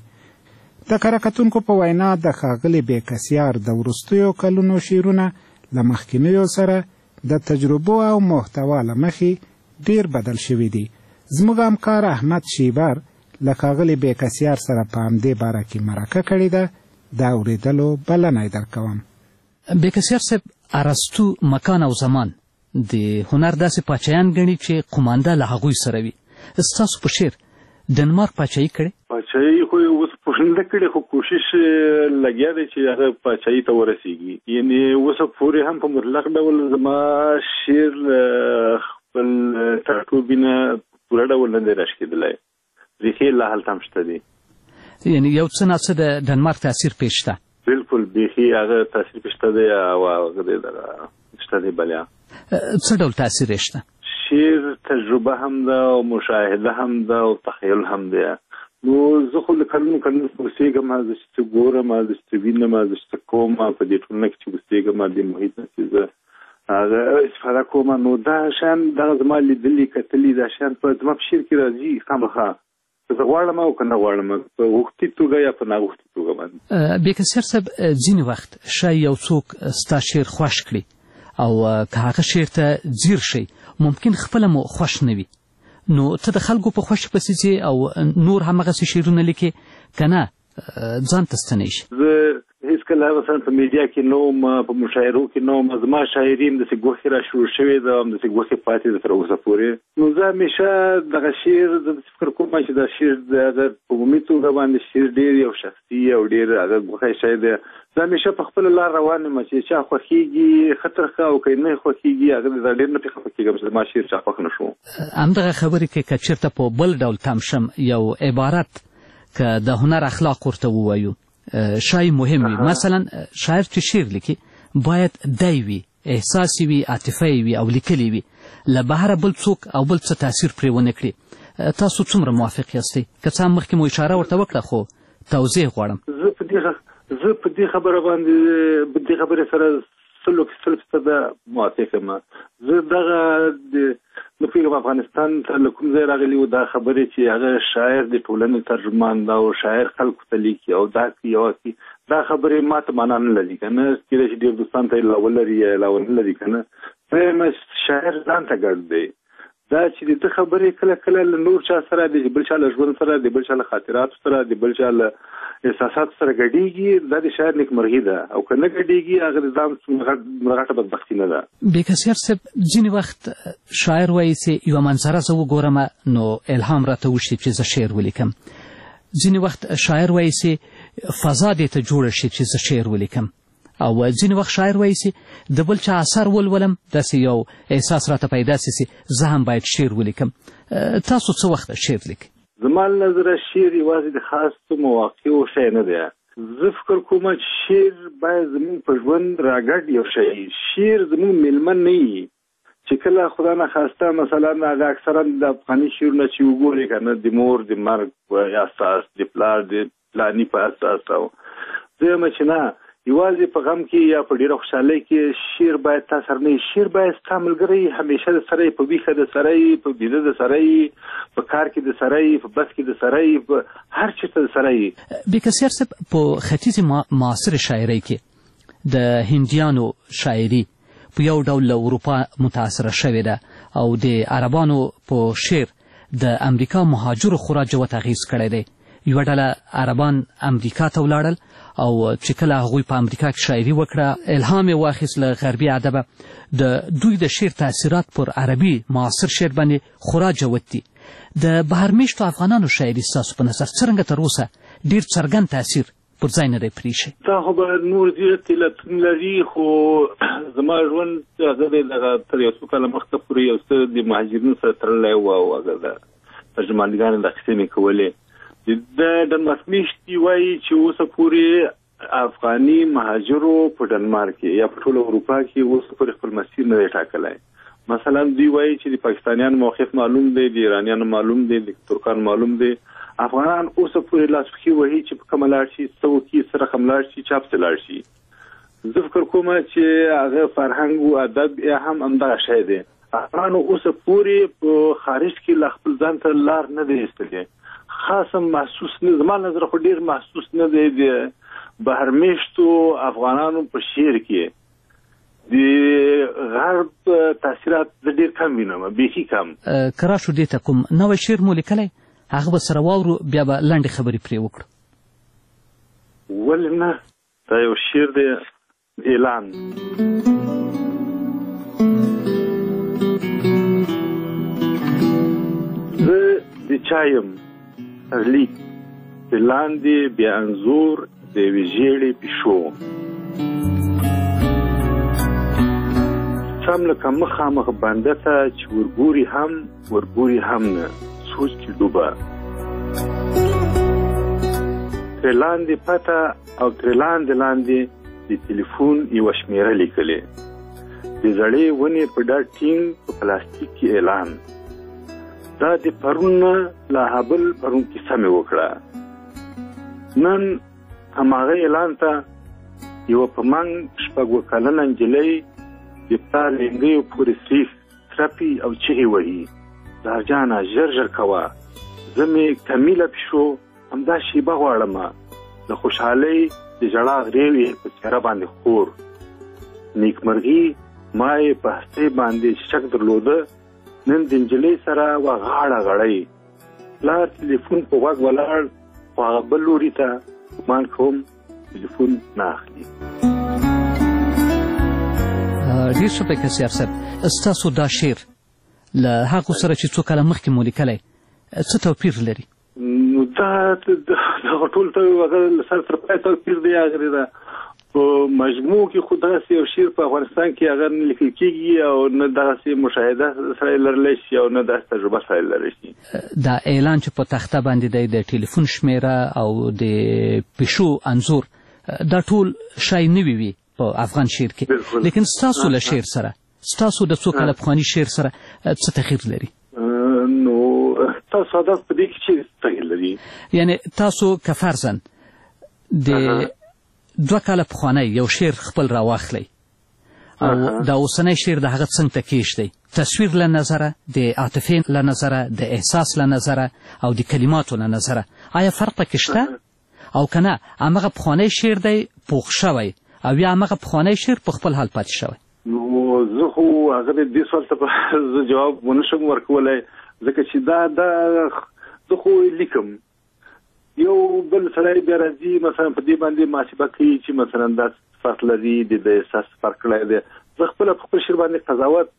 د کره کتونکو په وینا د ښاغلي بیکسیار د وروستیو کلونو شعرونه له مخکینیو سره د تجربو او محتوا له مخې ډېر بدل شوي دي. زموږ همکار احمد شیبر له ښاغلي بیکسیار سره په همدې باره کې مرکه کړې ده. د اورېدلو بلنه یې درکوم. بیکسیار صاحب، ارسطو مکان او زمان د هنر داسې پاچایان ګڼي چې قومانده له هغوی سره وي. ستاسو په شعر ډنمارک پاچایي کړې؟ پاچایي خو اوس نه کړې، خو کوشش لګیا دی چې هغه پاچایي ته ورسېږي. یعنې اوسه پورې هم په مطلق ډول زما شعر خپل ټاټوبي نه پوره ډول نه دی راشکېدلی. ریښې لا هلته هم شته دي. یعنې یو څه ناڅه د ډنمارک تاثیر پې شته؟ بالکل بیخي هغه تاثیر پې شته دی او هغه دی شته دی. بلیا څه ډول تاثیر یې شته؟ شعر تجربه هم ده او مشاهده هم ده او تخیل هم دی. نو زه خو له کلونو اوسېږم، زه چې ګورم، زه چې وینم، زه چې کوم په دې ټولنه کې چې اوسېږم، دې محیط نه چې زه هغه استفاده کوم. نو دا شیان دغه زما لیدلي کتلي دا شیان په زما په شعر کې راځي خامخا. زه غواړم او که نه غواړم، په غوښتي توګه یا په ناغوښتي توګه باندې. بیکسیار صاحب، ځینې وخت شاید یو څوک ستا شعر خوښ کړي او که هغه شعر ته ځیر شي ممکن خپله مو خوښ نه وي. نو ته د خلکو په خوښې پسې ځې او نور همغسې شعرونه لیکې که نه ځان ته ستنی شي؟ زه هېڅ کله مثلا په میډیا کې نو په مشاعرو کې نو زما شاعري هم داسې ګوښې را شروع شوې ده او همداسې ګوښې پاتې ده تر اوسه پورې. نو زه همیشه دغه شعر زه فکر کوم چې دا شعر د هغه په عمومي توګه باندې شعر ډېر یو شخصي او ډېر هغه ګوښی شی دی. زه همیشه په خپله لار روان یم چې چا خوښېږي ښه ترخه او که نه خوښېږي هغه زه ډېر نه پرې خفه کېږم چې زما شعر چا خوښ نه شو. همدغه خبرې کې که چېرته په بل ډول تم شم یو عبارت که د هنر اخلاق ورته ووایو شای مهم وي. مثلا شاعر چې شعر لیکي باید دی وي، احساسي وي، عاطفي وي او لیکلي وي، له بهره بل څوک او بل څه تاثیر پرې ونه کړي. تاسو څومره موافق یاستئ؟ که څه هم مخکې مو اشاره ورته وکړه خو توضیح غواړم. زه په دې خبره باندې په دې خبرې سره 100% موافق یم. زه دغه نو پیغام افغانستان ته له کوم ځای راغلی و دا خبرې چې هغه شاعر د ټولنې ترجمان ده او شاعر خلکو ته لیکي او دا خبرې ما ته معنا نه لري که نه کېدای شي ډېر دوستان ته یې علاوه لري یا علاوه نه لري که نه. دویمه شاعر ځان ته ګډ دی. دا چې د ده خبرې کله کله له نور چا سره د بل چا له ژوند سره د بل چا له خاطراتو سره د بل چا له احساساتو سره ګډېږي، دا د شاعر نیکمرغي ده او که نه ګډېږي هغه د ځان غټه بدبختي نه ده. بېکسیار صاحب ځینې وخت شاعر وایي چې یوه منظره زه وګورم نو الهام راته وشي چې زه شعر ولیکم. ځینې وخت شاعر وایي چې فضا دې ته جوړه شي چې زه شعر ولیکم. او ځینې وخت شاعر وایي چې د بل چا اثر ولولم داسې یو احساس راته پیدا شي چې زه هم باید شعر ولیکم. تاسو څه وخت شعر لیکئ؟ زما له نظره شعر یوازې د خاصو مواقعو شی نه دی. زه فکر کوم چې شعر باید زموږ په ژوند راګډ یو شی. شعر زموږ میلمه نه وي چې کله خدا نخواسته مثلا هغه اکثرا د افغاني شعرونه چې وګورې که نه د مور د مرګ په اساس د پلار د پلاني په اساس او دویمه چې نه یوازې په غم کې یا په ډېره خوشحالۍ کې شعر باید تا سره نه وي. شعر باید ستا ملګری همیشه د سره په ویښه د سره په بیده د سره په کار کې د سره په بس کې د سره په هر چېرته د سره. بېکسیار صاحب په ختیځې معاصر شاعرۍ کې د هندیانو شاعري په یو ډول له اروپا متاثره شوې ده او د عربانو په شعر د امریکا مهاجرو خورا جوت اغیز کړی دی. یوه ډله عربان امریکا ته ولاړل او چې کله هغوی په امریکا کې شاعري وکړه الهام یې واخیست له غربي ادبه. د دوی د شعر تاثیرات پر عربي معاصر شعر باندې خورا جوت دي. د بهرمیشتو افغانانو شاعري ستاسو په نظر څرنګه تر اوسه ډېر څرګند تاثیر پر ځای نه دی پرېښی؟ دا خو به نور زیات علتونه لري خو زما ژوند هغه دی دغه تر یو څو کاله مخکې پورې یو څه د مهاجرینو سره تړلی و او هغه د ترجمانګانې د اخیستې مې کولې. د ډنمارک میشتي وایي چې اوسه پورې افغاني مهاجرو په ډنمارک کې یا په ټوله اروپا کې اوسه پورې خپل مسیر نه دی ټاکلی. مثلا دوی وایي چې د پاکستانیانو موقف معلوم دی، د ایرانیانو معلوم دی، د ترکانو معلوم دی. افغانان اوسه پورې لاس پښې وهي چې په کومه لاړ شي، څه وکړي، څه رقم لاړ شي، چا پسې لاړ شي. زه فکر کوم چې هغه فرهنګ او ادب یا هم همدغه شی دی. افغانانو اوسه پورې په خارج کې لا خپل ځان ته لار نه دی ایستلی. خاصه محسوس نه، زما نظر خو ډېر محسوس نه دی د بهرمیشتو افغانانو په شعر کې د غرب تاثیرات زه ډېر کم وینم، بیخي کم. که راشو دې ته کوم نوی شعر مو لیکلی هغه به سره واورو بیا به لنډې خبرې پرې وکړو. ولې نه، دا یو شعر دی اعلان. زه د چا یم لیک د لاندې بیا انځور د یوې ژېړې پیشو سم لکه مخامخ بنده ته چې ورګوري هم ورګوري هم نه سوچ کې ډوبه ترې لاندې پته او ترې لاندې د ټلیفون یوه شمېره لیکلې د زړې ونې په ډډ ټینګ په پلاستیک کې اعلان. دا د پرون نه لا هبل پرون کیسه مې وکړه. نن هماغه اعلان ته یوه په منګ شپږ کلنه نجلۍ د پلار لنګیو پورې سریښ ترپي او چغې وهي. زهرجانه ژر ژر کوه، زه مې کمیله پیشو همدا شیبه غواړمه. د خوشحالۍ د ژړا غریو یې په څېره باندې خور. نیکمرغي ما یې په هستۍ باندې شک درلوده. نن د نجلۍ سره وه غاړه غړۍ. پلار تلیفون په غوږ ولاړ خو هغه بل لوري ته ګمان کوم ټلیفون نه اخلي. ډېر ښه پیکسیار صاحب، ستاسو دا شعر له هغو سره چې څو کاله مخکې مو لیکلی څه توپیر لري؟ نو دا دغه ټول ته سر تر پای توپیر دی. هغه ده په مجموع کې خو دغسې یو شعر په افغانستان کې هغه نه لیکل کېږي او نه دغسې مشاهده سره لرلی شي او نه داسې تجربه سره لرلی شي. دا اعلان چې په تخته باندې دی د ټلیفون شمیره او د پیشو انځور دا ټول شی نوي وي په افغان شعر کې، لیکن ستاسو له شعر سره ستاسو د څو کاله پخواني شعر سره څه تغیر لري؟ نو تاسو هدف په دې کې چې تغیر لري، یعنی تاسو که فرضاً د 2 کاله پخوانی یو شعر خپل راواخلی او دا اوسنی شعر د هغه څنګ ته کېږدئ، تصویر له نظره، د عاطفې له نظره، د احساس له نظره او د کلماتو له نظره، آیا فرق پکې شته او که نه همغه پخوانی شعر دی پوخ شوی او یا همغه پخوانی شعر په خپل حال پاتې شوی؟ نو زه خو هغه دې سوال ته زه جواب ونه شم ورکولی، ځکه چې دا زه خو لیکم، یو بل سړی بیا راځي مثلا په دې باندې محاسبه کوي چې مثلا دا فرق لري، د احساس فرق کړی دی. زه خپله په خپل شعر باندې قضاوت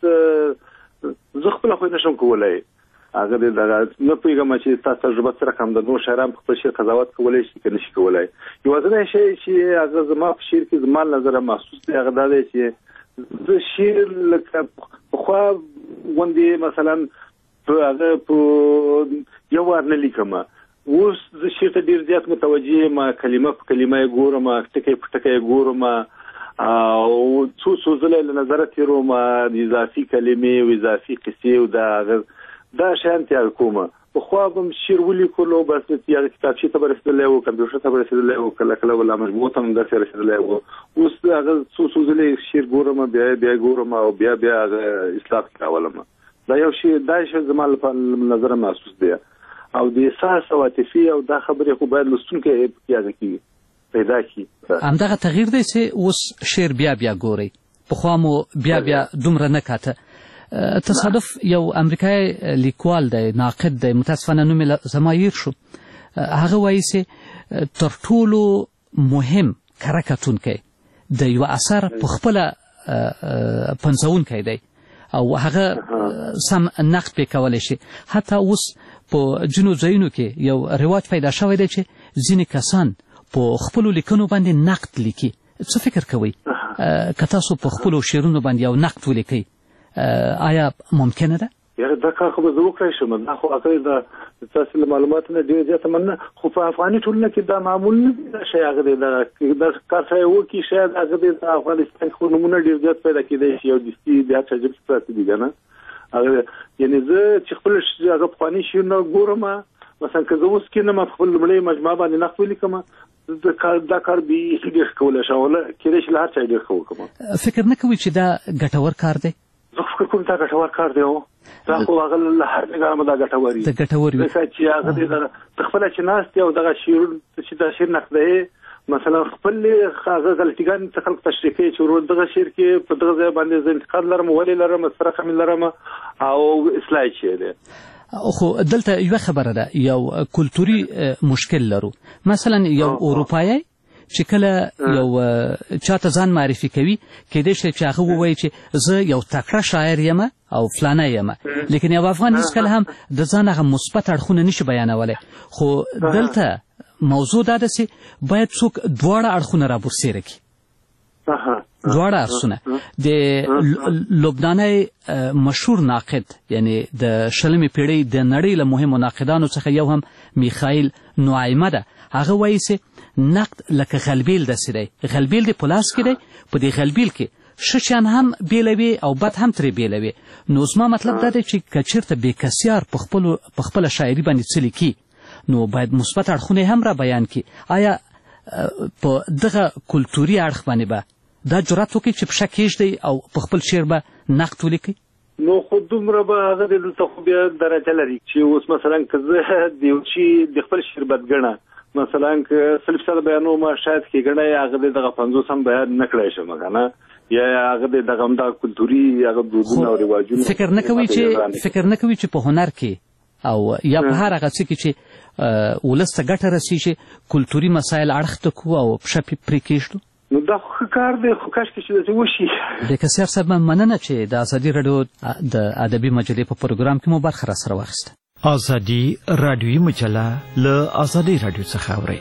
زه خپله خو نشم کولی. هغه دې دغه نه پوهېږم چې تاسو تجربه څه رقم ده، نور شاعران په خپل شعر قضاوت کولی شي که نشي کولی. یوازینی شی چې هغه زما په شعر کې زما نظره محسوس دی هغه دا دی چې زه شعر لکه پخوا غوندې مثلا هغه په یو وار نه لیکم. اوس زه شعر ته ډېر زیات متوجه یم، کلمه په کلمه یې ګورم، ټکی په ټکی یې ګورم او څو ځله له نظره تېروم، اضافي کلمې او اضافي قصې او دا شیان تیار کوم. پخوا به م شعر ولیکلو بس هغه کتابچې ته به رسېدلی و، کمپیوټر ته به رسېدلی و، کله کله به لا مجموعو ته هم داسې رسېدلی و. اوس هغه څو ځلې شعر ګورم، بیا ګورم او بیا هغه اصلاح راولم. دا یو شی زما لپاره نظره محسوس دی او د احساس او عاطفې او دا خبرې خو باید لوستونکی هغه کې پیدا کړي. همدغه تغییر دی چې اوس شعر بیا ګورئ، پخوا مو بیا دومره نه کاته. تصادف یو امریکایي لیکوال دی، ناقد دی، متاسفانه نوم یې زما هیر شو، هغه وایي چې تر ټولو مهم کره کتونکی د یو اثر په خپله پنځونکی دی او هغه سم نقد پې کولی شي. حتی اوس په ځینو ځایونو کې یو رواج پیدا شوی دی چې ځینې کسان په خپلو لیکنو باندې نقد لیکي. څه فکر کوئ که تاسو په خپلو شعرونو باندې یو نقد ولیکئ آیا ممکنه ده؟ یاره دا کار خو به زه وکړی شم، دا خو هغه د تاسو له معلوماتو نه ډېره زیاته مننه، خو په افغاني ټولنه کې دا معمول نه دی. دا شی هغه دی دا کار سړی وکړي شاید هغه دی د افغانستان خو نومونه ډېر زیات پیدا کېدی شي او دستي د هر چا جب کې پراته دي که نه. یعنې زه چې خپل هغه پخواني شعرونه ګورم، مثلا که زه اوس کښېنم په خپل لومړۍ مجموعه باندې نقد ولیکم، دا کار بیخي ډېر ښه کولی شم، کېدای شي له هر چا ډېر ښه وکړم. فکر نه کوئ چې دا ګټور کار دی؟ زه فکر کوم دا ګټور کار دی، دا خو هغه له هر نګامه دا ګټور وي. ځکه چې هغه دی ته خپله چې ناست یې او دغه شعر چې دا شعر نقدوې، مثلا خپل هغه غلطیګانې ته خلک تشریح کوي چې ورور دغه شعر کې په دغه ځای باندې زه انتقاد لرم، ولې لرم، څه رقم لرم او اصلاح یې دی. خو دلته یوه خبره ده، یو کلتوري مشکل لرو. مثلا یو اروپایی چې کله یو چاته ځان معرفي کوي کېدای شي چې هغه ووایي چې زه یو تکړه شاعر یم او فلانه یم، لیکن یو افغان هېڅکله هم د ځان هغه مثبت اړخونه نشي بیانولی. خو دلته موضوع دا ده چې باید څوک دواړه اړخونه رابرسېره کړي، دواړه اړخونه. د لبناني مشهور ناقد، یعنی د 20مې پیړۍ د نړۍ له مهمو ناقدانو څخه یو هم میخائیل نوعیمه ده، هغه وایي چې نقد لکه غلبیل داسې دی، غلبیل دی په لاس کې دی، په دې غلبیل کې ښه شیان هم بیلوي او بد هم ترې بیلوي. نو زما مطلب دا دی چې که چېرته بېکسیار په خپله شاعري باندې څه لیکي نو باید مثبت اړخونه هم را بیان کړي. آیا په دغه کلتوري اړخ باندې به دا جرأت وکړي چې پښه کېږدئ او په خپل شعر به نقد ولیکئ؟ نو خو دومره به هغه دلته خو بیا درجه لري چې اوس مثلا که زه د یو شي د خپل شعر بدګڼه مثلا که 100% بیانوم، شاید ښېګڼه یې هغه دغه 50 هم بیان نه کړی شم که نه، یا هغه دغه کلتوري هغه دودونه او رواجونه. فکر نه کوئ چې په هنر کې او یا په هر هغه څه کې چې ولس ته ګټه رسېږي کلتوري مسایل اړخ ته کړو او پښه پرې کېږدو؟ نو دا ښه کار دی، خو کاشکې چې داسې وشي. د کسیار صاحب مننه چې د ازادي راډیو د ادبي مجلې په پروګرام کې مو برخه راسره واخیسته. ازادي راډیویي مجله له ازادي راډیو څخه اورئ.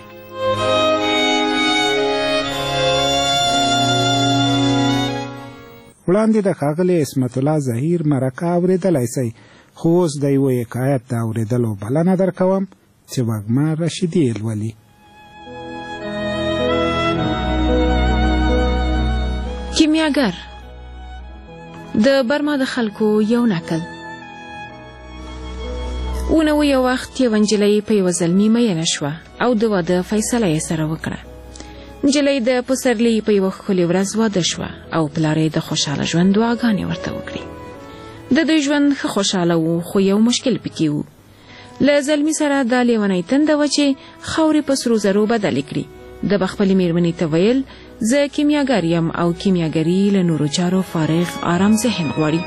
وړاندې د ښاغلي عصمت الله ظهیر مرکه اورېدلی سئ، خو اوس د یوه حکایت د اورېدلو بلنه درکوم چې وږمه رشیدي یې لولي. کیمیاګر د برما د خلکو یو نکل. ونه یو وخت یوه نجلۍ په یوه زلمي مینه شوه او د واده فیصله یې سره وکړه. نجلۍ د پسرلي په یوه ښکلې ورځ واده شوه او پلار یې د خوشحاله ژوند دعاګانې ورته وکړې. د دوی ژوند ښه خوشحاله و، خو یو مشکل پکې و. له زلمي سره دا لیونۍ تنده وه چې خاورې په سرو زرو بدلې کړي. د به خپلې مېرمنې ته ویل زه کیمیاګر یم او کیمیاګري له نورو چارو فارغ آرام ذهن غواړي.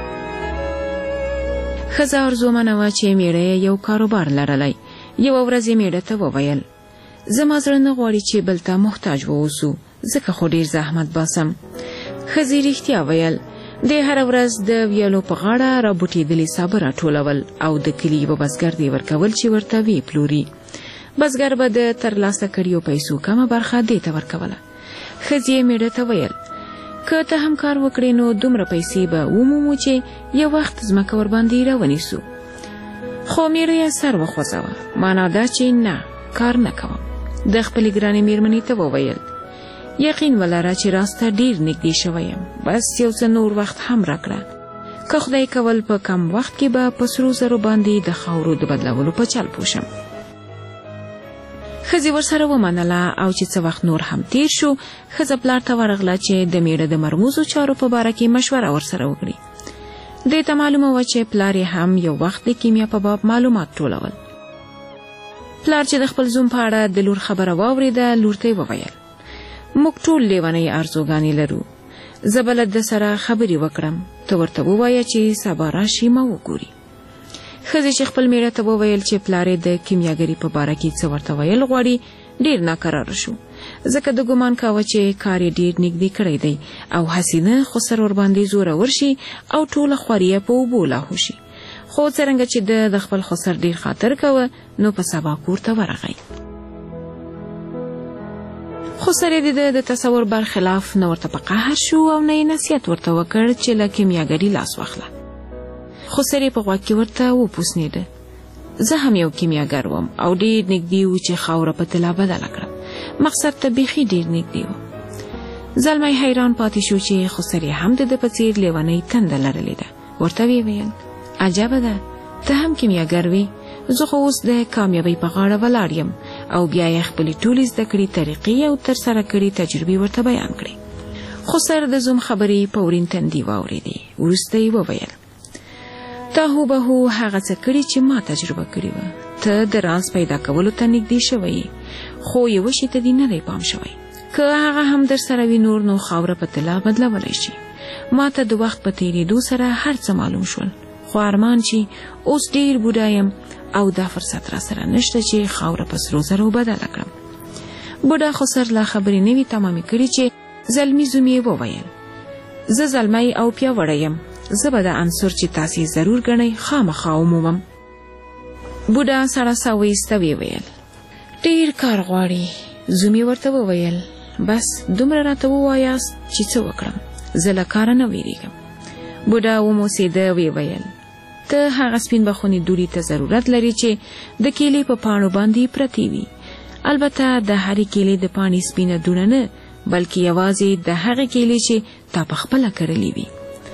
ښځه ارزومنه وه چې میړه یې یو کاروبار لرلی. یوه ورځ یې میړه ته وویل زما زړه نه غواړي چې بل ته محتاج واوسو، ځکه خو ډېر زحمت باسم. ښځې رښتیا ویل. د هره ورځ د ویالو په غاړه رابوټېدلي سابه راټولول او د کلي یوه بزګر ته یې ورکول چې ورته ویې پلوري. بزګر به د ترلاسه کړیو پیسو کمه برخه دې ته ورکوله. ښځې یې میړه ته ویل که ته هم کار وکړې نو دومره پیسې به ومومو چې یو وخت ځمکه ورباندې راونیسو. خو میړه یې سر وخوځوه، معنا دا چې نه، کار نه کوم. د خپلې ګرانې مېرمنې ته وویل یقین ولره چې راسته ډېر نږدې شوی یم، بس یو څه نور وخت هم راکړه. که خدای کول په کم وخت کې به په سرو زرو باندې د خاورو د بدلولو په چل پوشم. ښځې ورسره ومنله او چې څه وخت نور هم تیر شو، ښځه پلار ته ورغله چې د میړه د مرموزو چارو په باره کې مشوره ورسره وکړي. دې ته معلومه وه چې پلار یې هم یو وخت د کیمیا په باب معلومات ټولول. پلار چې د خپل زوم په اړه د لور خبره واورېده، لور ته یې وویل موږ ټول لیونۍ ارزوګانې لرو، زه به له ده سره خبرې وکړم، ته ورته ووایه چې سبا راشي ما وګوري. ښځې چې خپل میړه ته وویل چې پلار یې د کیمیاګري په باره کې څه ورته ویل غواړي، ډېر ناکراره شو، ځکه د ګمان کاوه چې کار یې ډېر نږدې کړی دی او هسې نه خسر ورباندې زورور شي او ټوله خواري یې په اوبو لاهو شي. خو څرنګه چې د خپل خسر ډېر خاطر کوه نو په سبا کور ته ورغی. خسر یې د تصور برخلاف نه ورته په قهر شو او نه یې نصیحت ورته وکړ چې له کیمیاګري لاس واخله. خسر یې په غوږ کې ورته وپوسنېده زه هم یو کیمیاګر وم او ډېر نږدې و چې خاوره په طلا بدله کړم، مقصد ته بیخي ډېر نږدې و. زلمی حیران پاتې شو چې خسر یې هم د ده په څېر لیونۍ تنده لرلې ده. ورته ویې ویل عجبه ده، ته هم کیمیاګر وې، زه خو اوس د کامیابۍ په غاړه ولاړ یم. او بیا یې خپلې ټولې زده کړې طریقې او ترسره کړې تجربې ورته بیان کړې. خسر د زوم خبرې په ورین تندي واورېدې. وروسته یې وویل تا هوبهو هغه څه کړي چې ما تجربه کړې وه. ته د راز پیدا کولو ته نږدې شوی، خو یوه شي ته دې نه دی پام شوی. که هغه هم در سره وي نور نو خاوره په طلا بدلولی شي. ما ته د وخت په تېرېدو سره هر څه معلوم شول، خو ارمان چې اوس ډېر بوډا یم او دا فرصت را سره نشته چې خاوره په سرو زرو بدله کړم. بوډا خسر لا خبرې نه وي تمامې کړي چې زلمي زوم یې وویل زه زلمی او پیاوړی یم، زه به د عنصر چې تاسې ضرور ګڼئ خامخا ومومم. بوډا سړه ساه وایسته ویې ویل ډېر کار غواړي. زوم یې ورته وویل بس دومره راته ووایاست چې څه وکړم، زه له کاره نه ویرېږم. بوډا وموسېده، ویې ویل ته هغه سپین بخونې دوړي ته ضرورت لري چې د کیلې په پاڼو باندې پرتې وي. البته د هرې کیلې د پاڼې سپینه دوړه نه، بلکې یوازې د هغې کیلې چې تا په خپله کرلې وي.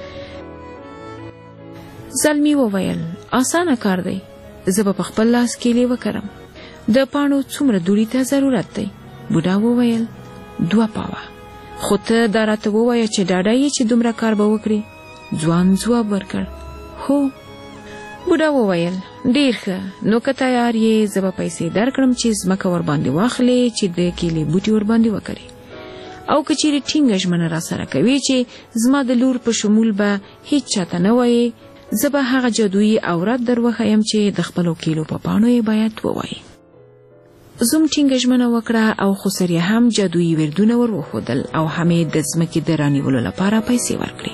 زلمی وویل آسانه کار دی، زه به په خپل لاس کیلې وکرم. د پاڼو څومره دوړي ته ضرورت دی؟ بوډا وویل 2 پاوه. خو ته دا راته ووایه چې ډاډه یې چې دومره کار به وکړې؟ ځوان ځواب ورکړ هو. بوډا وویل ډېر ښه، نو که تیار یې زه به پیسې درکړم چې ځمکه ورباندې واخلې چې د کیلې بوټي ورباندې وکرې، او که چیرې ټینګه ژمنه راسره کوي چې زما د لور په شمول به هیڅ چاته نه وایې، زه به هغه جادویي عورت در وښیم چې د خپلو کیلو په پاڼو یې باید ووایي. زوم ټینګه ژمنه وکړه او خسرې هم جادویي وردونه ور وښودل او همې د ځمکې د رانیولو لپاره پیسې ورکړې.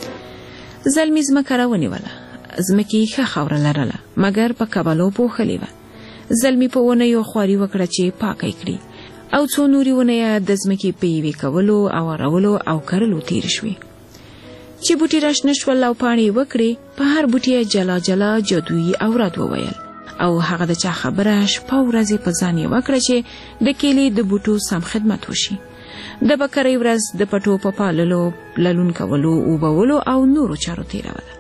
زلمي ځمکه راونیوله. ځمکې یې ښه خاوره لرله مګر په کبلو پوښلې وه. زلمي په ونیو خواري وکړه چې پاکه یې کړي او څو نورې ونې د ځمکې په یوې کولو اوارولو او کرلو تېرې شوې. چې بوټي راشنه شول او پاڼې یې وکړې په هر بوټي یې جلا جلا جادویي عورت وویل او هغه د چا خبره شپه ورځې په ځان یې وکړه چې د کیلې د بوټو سم خدمت وشي. د بکرۍ ورځ د پټو په پاللو، للون کولو، اوبولو او نورو چارو تېروله.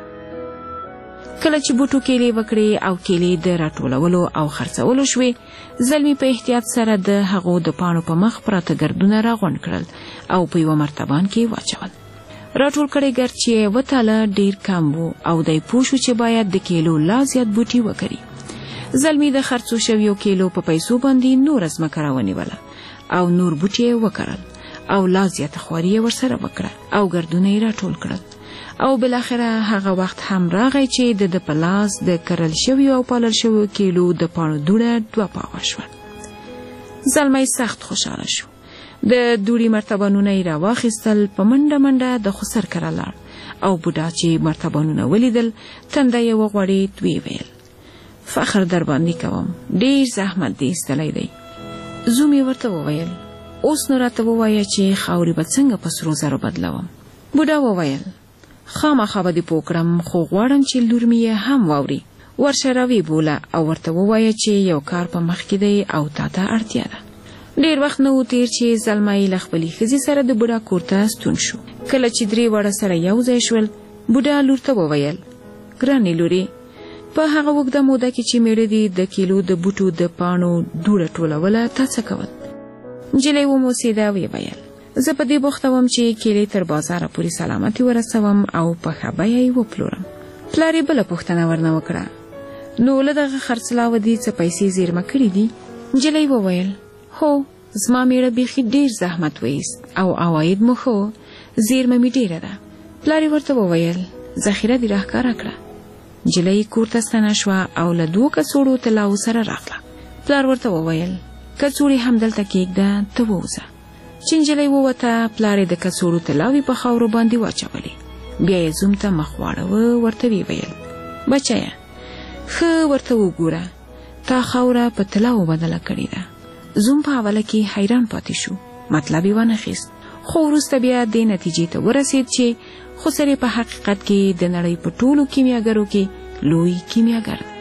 کله چې بوټو کیلې وکړې او کیلې د راټولولو او خرڅولو شوې، زلمي په احتیاط سره د هغو د پاڼو په مخ پراته ګردونه راغونډ کړل او په یوه مرتبان کې واچول. راټول کړی ګرد چې وتاله ډیر کم وو او دی پوه شو چې باید د کیلو لا زیات بوټي وکري. زلمي د خرڅو شویو کیلو په پیسو باندې نور ځمکه راونیوله او نور بوټي یې وکرل او لا زیاته خواري یې ورسره وکړه او ګردونه یې راټول کړل او بالاخره هغه وخت هم راغی چې د په لاس د کرل شویو او پالل شویو کیلو د پاڼو دوړه 2 پاوه شوه. زلمی سخت خوشحاله شو. د دوړي مرتبانونه یې راواخیستل، په منډه منډه د خسر کره لاړ او بوډا چې مرتبانونه ولیدل تنده یې وغوړېد، ویې ویل فخر در باندې کوم، ډېر زحمت دې ایستلی دی. زوم یې ورته وویل اوس نو راته ووایه چې خاورې به څنګه په سرو زرو بدلوم. بوډا وویل خامخا به دې پوه کړم، خو غواړم چې لور مې یې هم واوري. ورشه راوی بوله او ورته ووایه چې یو کار په مخ کې دی او تا ته اړتیا ده. ډیر وخت نه و تیر چې زلمی له خپلې ښځې سره د بوډا کور ته ستون شو. کله چې 3 واړه سره یو ځای شول، بوډا لور ته وویل ګرانې لورې، په هغه اوږده موده کې چې میړه دې د کیلو د بوټو د پاڼو دوړه ټولوله، تا څه کول؟ نجلۍ وموسېده، ویې ویل زه په دې بوخته وم چې کیلې تر بازاره پورې سلامتي ورسوم او په ښه بیه یې وپلورم. پلار یې بله پوښتنه ورنه وکړه، نو له دغه خرڅلاوه دې څه پیسې زیرمه کړي دي؟ نجلۍ وویل هو، زما میړه بیخي ډیر زحمت وایست او عواید مو ښه، زیرمه مې ډیره ده. پلار یې ورته وویل ذخیره دې راښکاره کړه. نجلۍ کور ته ستنه شوه او له 2 کڅوړو طلاوو سره راغله. پلار ورته وویل کڅوړې همدلته کېږده، ته ووځه. چې نجلۍ ووته، پلار یې د کڅوړو طلاوې په خاورو باندې واچولې. بیا یې زوم ته مخ واړوه، ورته ویې ویل بچیه ښه ورته وګوره، تا خاوره په طلاوو بدله کړې ده. زوم په اوله کې حیران پاتې شو، مطلب یې وانخیست، خو وروسته بیا دې نتیجې ته ورسید چې خسرې په حقیقت کې د نړۍ په ټولو کیمیاګرو کې لوی کیمیاګر دی.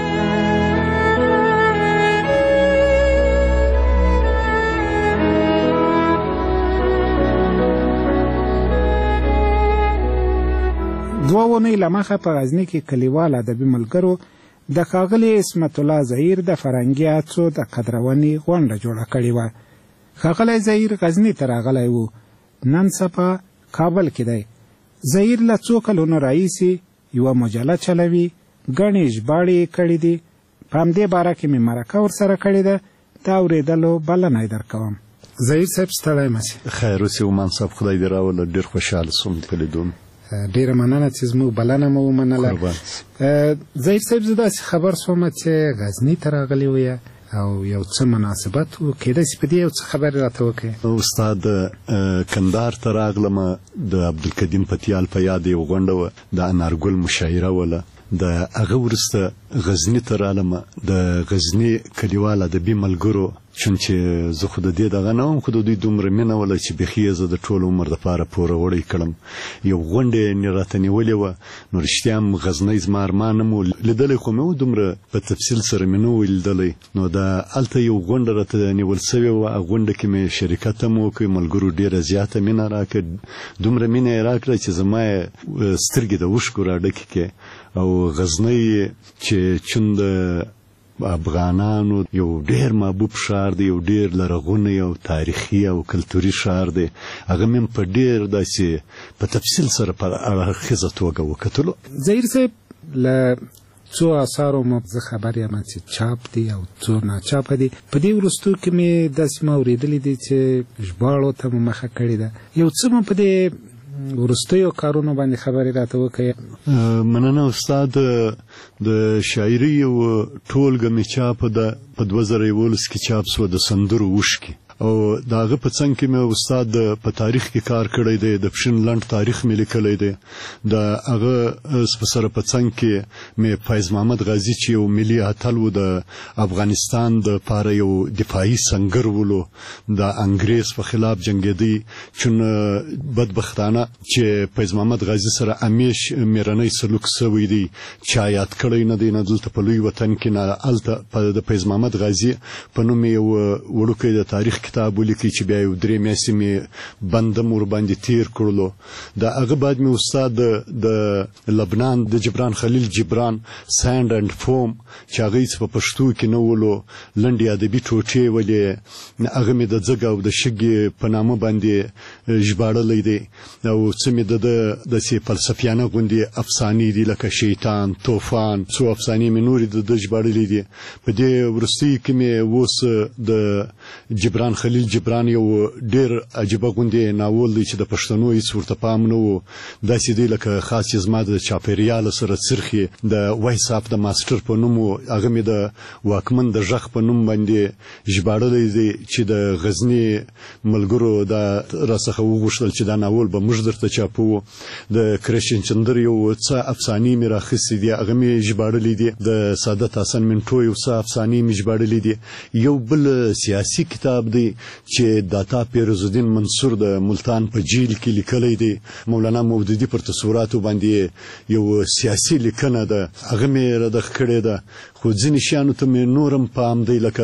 دوه اونۍ له مخه په غزني کې کلیوال ادبي ملګرو د ښاغلي عصمت الله ظهیر د فرهنګي هڅو د قدرونې غونډه جوړه کړې وه. ښاغلی ظهیر غزني ته راغلی و، نن سبا کابل کې دی. ظهیر له 2 کلونو راهیسې یوه مجله چلوي، ګڼې ژباړې یې کړې دي. په همدې باره کې مې مرکه ورسره کړې ده، د اورېدلو بلنه یې درکوم. ظهیر صاحب ستړی مه سې. خیر اوسې ومان صاحب، خدای دې راوله، ډېر خوشحاله سوم په لیدون. ډیره مننه چې زموږ بلنه مو ومنله. ظهیر صاحب زه داسې خبر سوم چې غزني ته راغلي ویه او یو څه مناسبت و، کیدای شي په دې یو څه خبرې راته وکړې. استاد کندهار ته راغلم، د عبدالکریم پتیال په یاد یو غونډه وه، د انارګل مشاعره وله. د هغه وروسته غزني ته رالم، د غزني کلیوال ادبي ملګرو، چون چې زه خو د دې دغه نه وم، خو د دوی دومره مینه وله چې بیخي یې زه د ټول عمر دپاره پوروړی کړم. یو غونډه یې راته نیولې وه، نو رښتیا هم غزنی زما ارمان هم و لیدلی، خو مې و دومره په تفصیل سره مې نه و لیدلی. نو د هلته یو غونډه راته نیول سوې وه، هغه غونډه کې مې شرکت هم وکړ، ملګرو ډېره زیاته مینه راکړه، دومره مینه یې راکړه چې زما یې سترګې د اوښکو راډکې کړې. او غزنی چې چون د افغانانو یو ډیر محبوب ښار دی، یو ډیر لرغونی او تاریخي او کلتوري ښار دی، هغه مې په ډیر داسې په تفصیل سره په اړخیزه توګه وکتلو. ظهیر صاحب له څو اثارو مو زه خبر یم چې چاپ دي او څو ناچاپه دي. په دې وروستو کې مې داسې ما اورېدلي دي چې ژباړو ته مو مخه کړې ده. یو څه مو په دې وروستیو کارونو باندې خبرې راته وکړې. مننه استاد. د شاعري یو ټولګه مې چاپ ده په 2011 کې چاپ سو د سندرو وشکي او داغه په څنګ کې مې استاد په تاریخ کې کار کړی دی د پښین لند تاریخ مې لیکلی دی د هغه سره په څنګ کې مې فیض محمد غازی چې یو ملي اتل و د افغانستان د پاره یو دفاعي سنگر ولو د انګریز په خلاف جنگیدي چون بدبختانه چې فیض محمد غازی سره امیش میرنۍ سلوک سوی دی چا یاد کړی نه دی نه دلته په لوی وطن کې نه الته د فیض محمد غازی په نوم یو وړوکی د تاریخ کتاب ولیکي چې بیا یو 3 میاشتې مې بندم ور باندې تیر کړلو. د هغه بعد مې استاد د لبنان د جبران خلیل جبران ساند اند فوم چې هغه په پښتو کې نو ولو لنډي ادبي ټوټې ولې هغه مې د ځګ او د شګي په نامه باندې ژباړلې دي او څه مې د سي فلسفیانه غوندي افسانې دي لکه شیطان طوفان څو افسانې مې نورې د ژباړلې دي. په دې ورستي کې مې وس د جبران خلیل جبران یو ډیر عجیبه غوندي ناول دی چې د پښتنو هیڅ ورته پام نه وو داسې دی لکه خاص زما د چاپیریال سره څرخي د وایس اپ د ماستر په نوم هغه مې د واکمن د ژغ په نوم باندې ژباړلې دی چې د غزنی ملګرو د راسخه وغوښتل چې دا ناول به موږ درته چاپو. د کرشن چندر یو څه افسانې مې راخستې دي هغه مې ژباړلې دي. د سعادت حسن منټو یو څه افسانې مې ژباړلې دي. یو بل سیاسي کتاب دی چې داتا پیروزالدین منصور د ملتان په جیل کې لیکلی دی. مولانا مودودی پر تصوراتو باندې یو سیاسي لیکنه ده هغه مې ردخ کړې ده. خو ځینې شیانو ته مې نورم پام دی لکه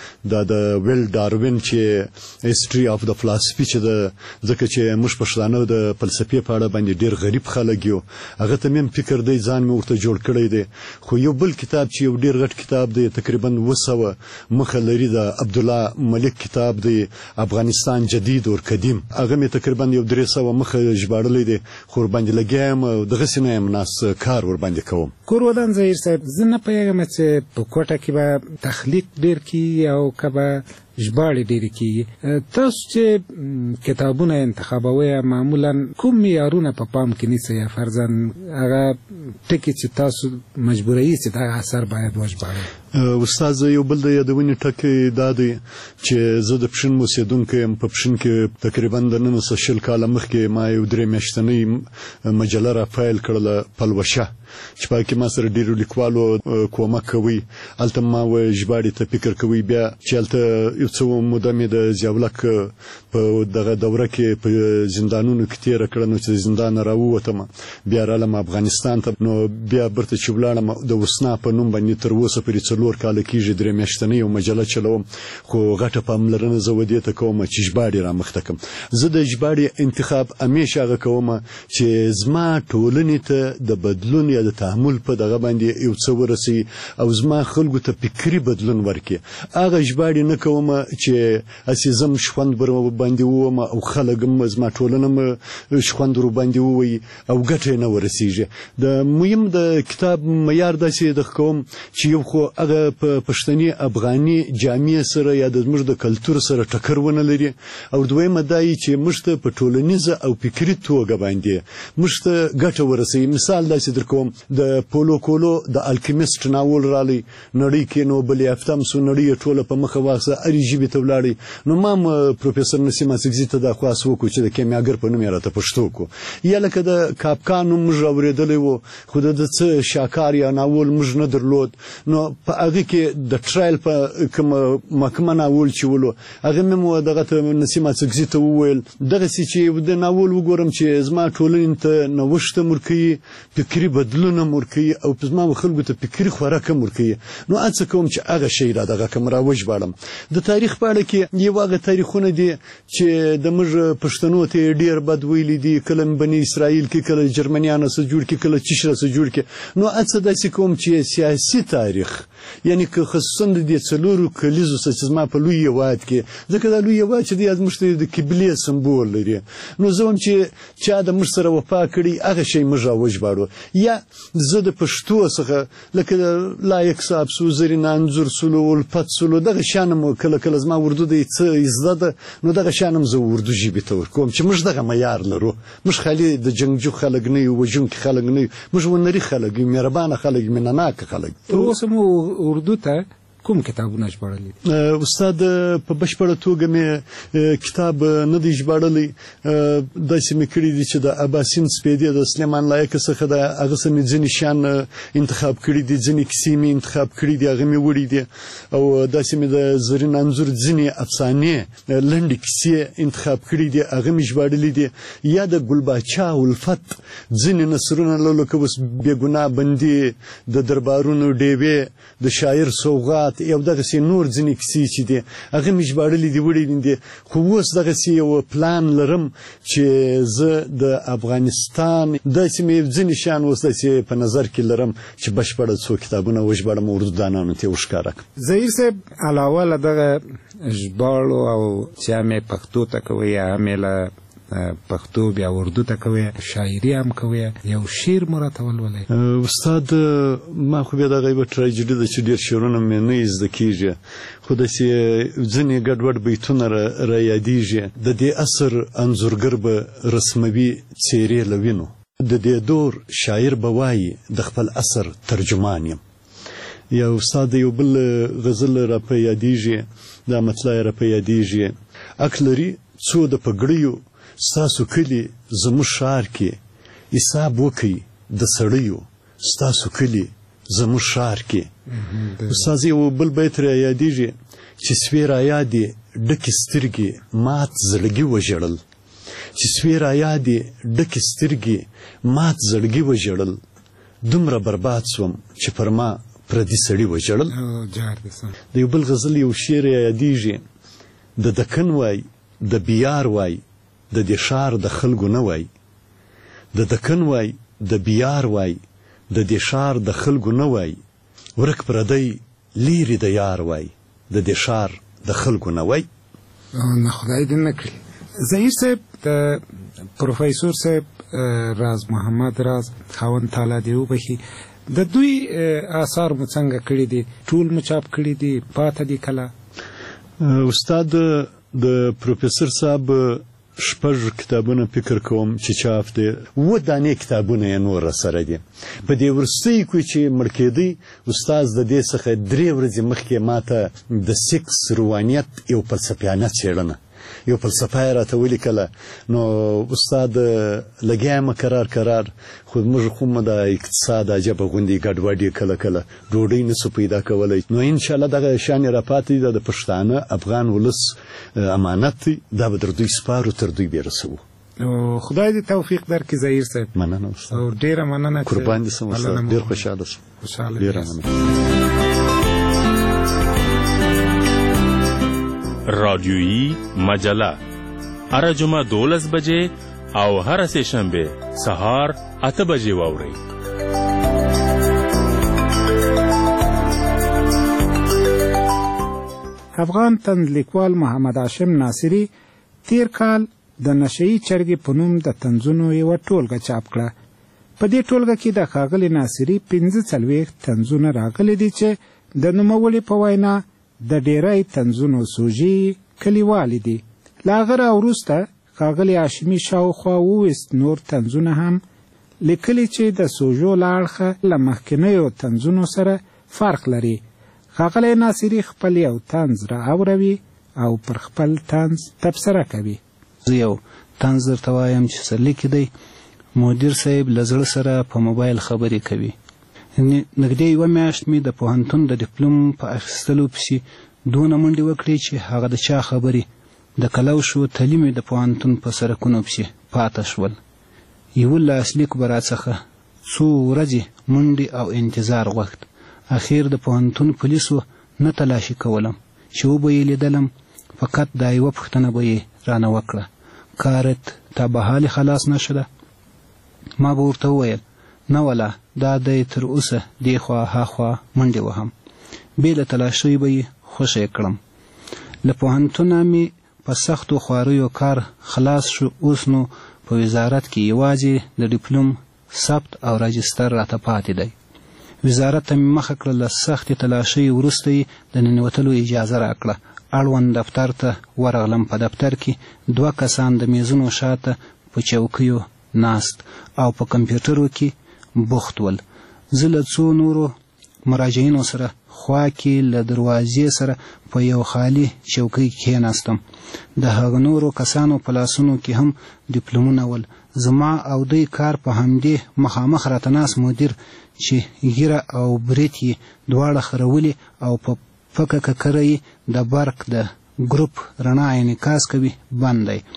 د ویل ډاروین چې هیستوري اف د فلسفي چې د ځکه چې موږ پښتانه د فلسفي په اړه باندې ډیر غریب خلک یو هغه ته مې فکر دی ځان مې ورته جوړ کړی دی. خو یو بل کتاب چې یو ډیر غټ کتاب دی تقریبا 200 مخه لري د عبد الله ملک کتاب دی افغانستان جدید او قدیم هغه مې تقریبا یو 300 مخه ژباړلې دی. خو باندې لګیم دغه سینه مناس کار ور باندې کوم. کور ودان زهیر صاحب زنه پیغام چې په کوټه کې به تخلیق ډیر کی او کبه ژباړې ډېرې کیږي. تاسو چې کتابونه انتخابوي معمولا کوم معیارونه په پام کې نیسئ یا فرضاً هغه ټکي چې تاسو مجبوروي چې دا اثر باید وژباړئ؟ استاد یو بل د یادونې ټکی دا دی چې زه د پښین اوسېدونکی یم. په پښین کې تقریبا د 19 کاله مخکې ما یو 3 میاشتنۍ مجله رافایل کړله پلوشه چې پکې ما سره ډیرو لیکوالو کومک کوي. هلته ما ژباړې ته فکر کوي بیا چې هلته یو څه موده مې د ضیاءالحق په دغه دوره کې په زندانونو کې تېره کړه نو چې زندان راووتم بیا رالم افغانستان ته نو بیا برته چې ولاړم د وسنا په نوم باندې تر اوسه پورې 4 کاله کېږي 3 میاشتنۍ یو مجله چلوم. خو غټه پاملرنه زه ودې ته کوم چې ژباړې رامخته کړم. زه د ژباړې انتخاب همیشه هغه کوم چې زما ټولنې ته د بدلون یا د تعامل په دغه باندې یو څه ورسي او زما خلکو ته فکری بدلون ورکړي. هغه ژباړې نه کوم چې اسی زم شخوند بر باندې ووم او خلګم زما ټولنه شخوند ور باندې ووي او ګټه نه ورسیږي. د مهم د کتاب معیار داسې د کوم چې یو خو هغه په پښتني افغاني جامع سره یا د موږ د کلچر سره ټکر ونه لري او دویمه دای چې موږ ته په ټولنیزه او فکری توګه باندې موږ ته ګټه ورسي. مثال داسې درکوم د پولو کولو د الکیمیست ناول رالی نړۍ کې نو بل یافتم سو نړۍ ټوله په مخه واسه اریجیبی ته ولاړی نو ما پروفیسور نسیم اسګزی ته د خاص وکړو چې د کیمیاګر په نوم یې راته پښتو کو یا لکه د کاپکان نوم موږ اوریدلی وو خو د څه شاکار یا ناول موږ نه درلود. نو په هغه کې د ټرایل په کوم محکمه ناول چې ولو هغه مې دغه نسیم اسګزی ته وویل دغه چې د ناول وګورم چې زما ټولنې ته نوښت مرکي فکری بدلون مرکي او زما خلکو ته فکری خوراک مرکي. نو اڅ کوم چې هغه شی را دغه کوم راوښ باړم. د تاریخ په اړه کې یو هغه تاریخونه دي چې د موږ پښتنو ته ډیر بد ویلي دي کله بني اسرائیل کې کله جرمنیانو سره جوړ کې کله چشره سره جوړ کې. نو اڅ داسې کوم چې سیاسي تاریخ یعنی که خصوصا د څلورو کلیزو سره زما په لوی یواد کې ځکه د لوی یواد چې د مشتری د قبله سمبول لري نو زوم چې چا د مش سره وفا کړی هغه شی موږ راوښ باړو. یا زه د پښتو څخه لکه لایق صاحب سو زرین انزور سلو الفت سلو دغه شان مو کله کله زما اردو د څه زده ده نو دغه شان هم زه اردو ژبې ته ورکوم چې موږ دغه معیار لرو. موږ خالي د جنګجو خلک نه یو، وژونکي خلک نه یو، موږ ونري خلک یو، مهربانه خلک، مینهناکه خلک. اوس هم اردو ته کوم کتابونه ژباړلي؟ استاد په بشپړه توګه مې کتاب نه دی ژباړلی. داسې مې کړي دي چې د اباسین سپېدې د سلیمان لایق څخه د هغه څه مې ځینې شیان انتخاب کړي دي، ځینې کیسې مې انتخاب کړي دي، هغه مې وړي دي، او داسې مې د زرین انځور ځینې افسانې لنډې کیسې انتخاب کړي دي، هغه مې ژباړلي دي. یا د ګلباچا الفت ځینې نثرونه لکه اوس بېګناه بندي، د دربارونو ډیوې، د شاعر سوغات، یو دغسې نور ځینې کیسې چې دي هغه مې ژباړلي دي، وړي دي. خو اوس دغسې یو پلان لرم چې زه د افغانستان داسې مې ځینې شیان اوس داسې په نظر کې لرم چې بشپړه څو کتابونه وژباړم، اردو دانانو ته یې وښکاره کړم. ظهیر صاحب علاوه له دغه ژباړو او چې هم یې پښتو ته کوئ یا هم یې له پښتو بیا اردو ته کوئ، شاعري هم کوئ، یو شعر مو راته ولولئ. استاد ما خو بیا دغه یوه ټراجډي ده چې ډېر شعرونه مې نه زده کېږي، خو داسې ځینې ګډوډ بیتونه را یادېږي. د دې عصر انځورګر به رسموي څېرې له وینو، د دې دور شاعر به وایي د خپل عصر ترجمان یم. یا استاد یو بل غزل را په یادېږي، دا مطلع را په یادېږي: اک لري څو د پګړیو ستاسو کلي زموږ ښار کې، حساب وکئ د سړیو ستاسو کلي زموږ ښار کې. استاد یو بل بیت را یادېږي چې سوې را یادې ډکې سترګې مات زړګي وژړل، چې سوې را یادې ډکې سترګې مات زړګي وژړل، دومره برباد سوم چې پر ما پردي سړي وژړل. د یو بل غزل یو شعر را یادېږي: د دکن وای د بیار وای د دې ښار د خلکو نه وای، د دکن وای د بیار وای د دې ښار د خلکو نه وای، ورک پردی لیرې د یار وای د دې ښار د خلکو نه وای. نه خدای دې نه کړي. ظهیر صاحب د پروفیسور صاحب راز محمد راز خاوند تعالی دې وبخي، د دوی آثار مو څنګه کړي دي؟ ټول مو چاپ کړي دي؟ پاته دي کله؟ استاد د پروفیسور صاحب شپږ کتابونه فکر کوم چې چاپ دي، 7 دانې کتابونه یې نور سره دي. په دې وروستیو کې چې مړ کېدی استاد د دې څخه 3 ورځې مخکې ماته د سیکس روحانیت یو فلسفیانه څېړنه، یو فلسفه یې راته ولیکله. نو استاد لګیا یم کرار، خو موږ خو د اقتصاد عجبه غوندې ګډوډي کله کله ډوډۍ نسو پیدا کولی. نو انشاءالله دغه شان یې راپاتې ده، د پښتانه افغان ولس امانت دی، دا به در دوی سپارو، تر دوی بې رسوو. خدای دې توفیق درکړي ظهیر صاحب. مننه استاد، او ډېره مننه. قربان دې سم استاد، ډېر خوشحاله شوم. ډېره مننه. رادیویی مجله هر جمعه 12 بجې او هر سه شنبه سهار 8 بجې واورئ. افغان طنز لیکوال محمد هاشم ناصري تیر کال د نشئی چرګې په نوم د طنزونو یوه ټولګه چاپ کړه. په دې ټولګه کې د ښاغلي ناصري 45 طنزونه راغلي دي چې د نوموړي په وینا د ډیری طنزونو سوژې کلیوالې دي. له هغه راوروسته ښاغلي هاشمي شاوخوا 20 نور طنزونه هم لیکلي چې د سوژو له اړخه له مخکینیو طنزونو سره فرق لري. ښاغلی ناصري خپل یو طنز را اوروي او پر خپل طنز تبصره کوي. زه یو طنز درته وایم چې څه لیکي دی: مدیر صاحب له زړه سره په موبایل خبرې کوي. نږدې 1 میاشت مې د پوهنتون د ډیپلوم په اخیستلو پسې دونه منډې وکړې چې هغه د چا خبرې د کلوشو تلي مې د پوهنتون په سرکونو پسې پاته شول. 11 لیک به راڅخه څو ورځې منډې او انتظار غوښت. اخیر د پوهنتون پولیسو نه تلاشي کولم چې وبه یې لیدلم، فقط دا یوه پوښتنه به یې رانه وکړه: کارت تا به حالې خلاص نه شده؟ ما به ورته وویل: نه ولا، دا دی تر اوسه دې خوا هاخوا منډې وهم. بې له تلاشۍ به یې خوشی کړم. له پوهنتونه مې په سختو خواریو کار خلاص شو. اوس نو په وزارت کې یوازې د ډیپلوم ثبت او راجستر راته پاتې دی. وزارت ته مې مخه کړه، له سختې تلاشۍ وروسته یې د ننوتلو اجازه راکړه. اړوند دفتر ته ورغلم. په دفتر کې 2 کسان د میزونو شاته په چوکیو ناست او په کمپیوټرو کې بوخت ول. زه له څو نورو مراجعینو سره خوا کې له دروازې سره په یو خالي چوکۍ کښېناستم. د هغه نورو کسانو په لاسونو کې هم ډیپلومونه ول. زما او دوی کار په همدې مخامخ راته ناست مدیر چې ږیره او برېت یې دواړه خرولي او په پکه ککره یې د برق د ګروپ رڼا انعکاس کوي بند دی.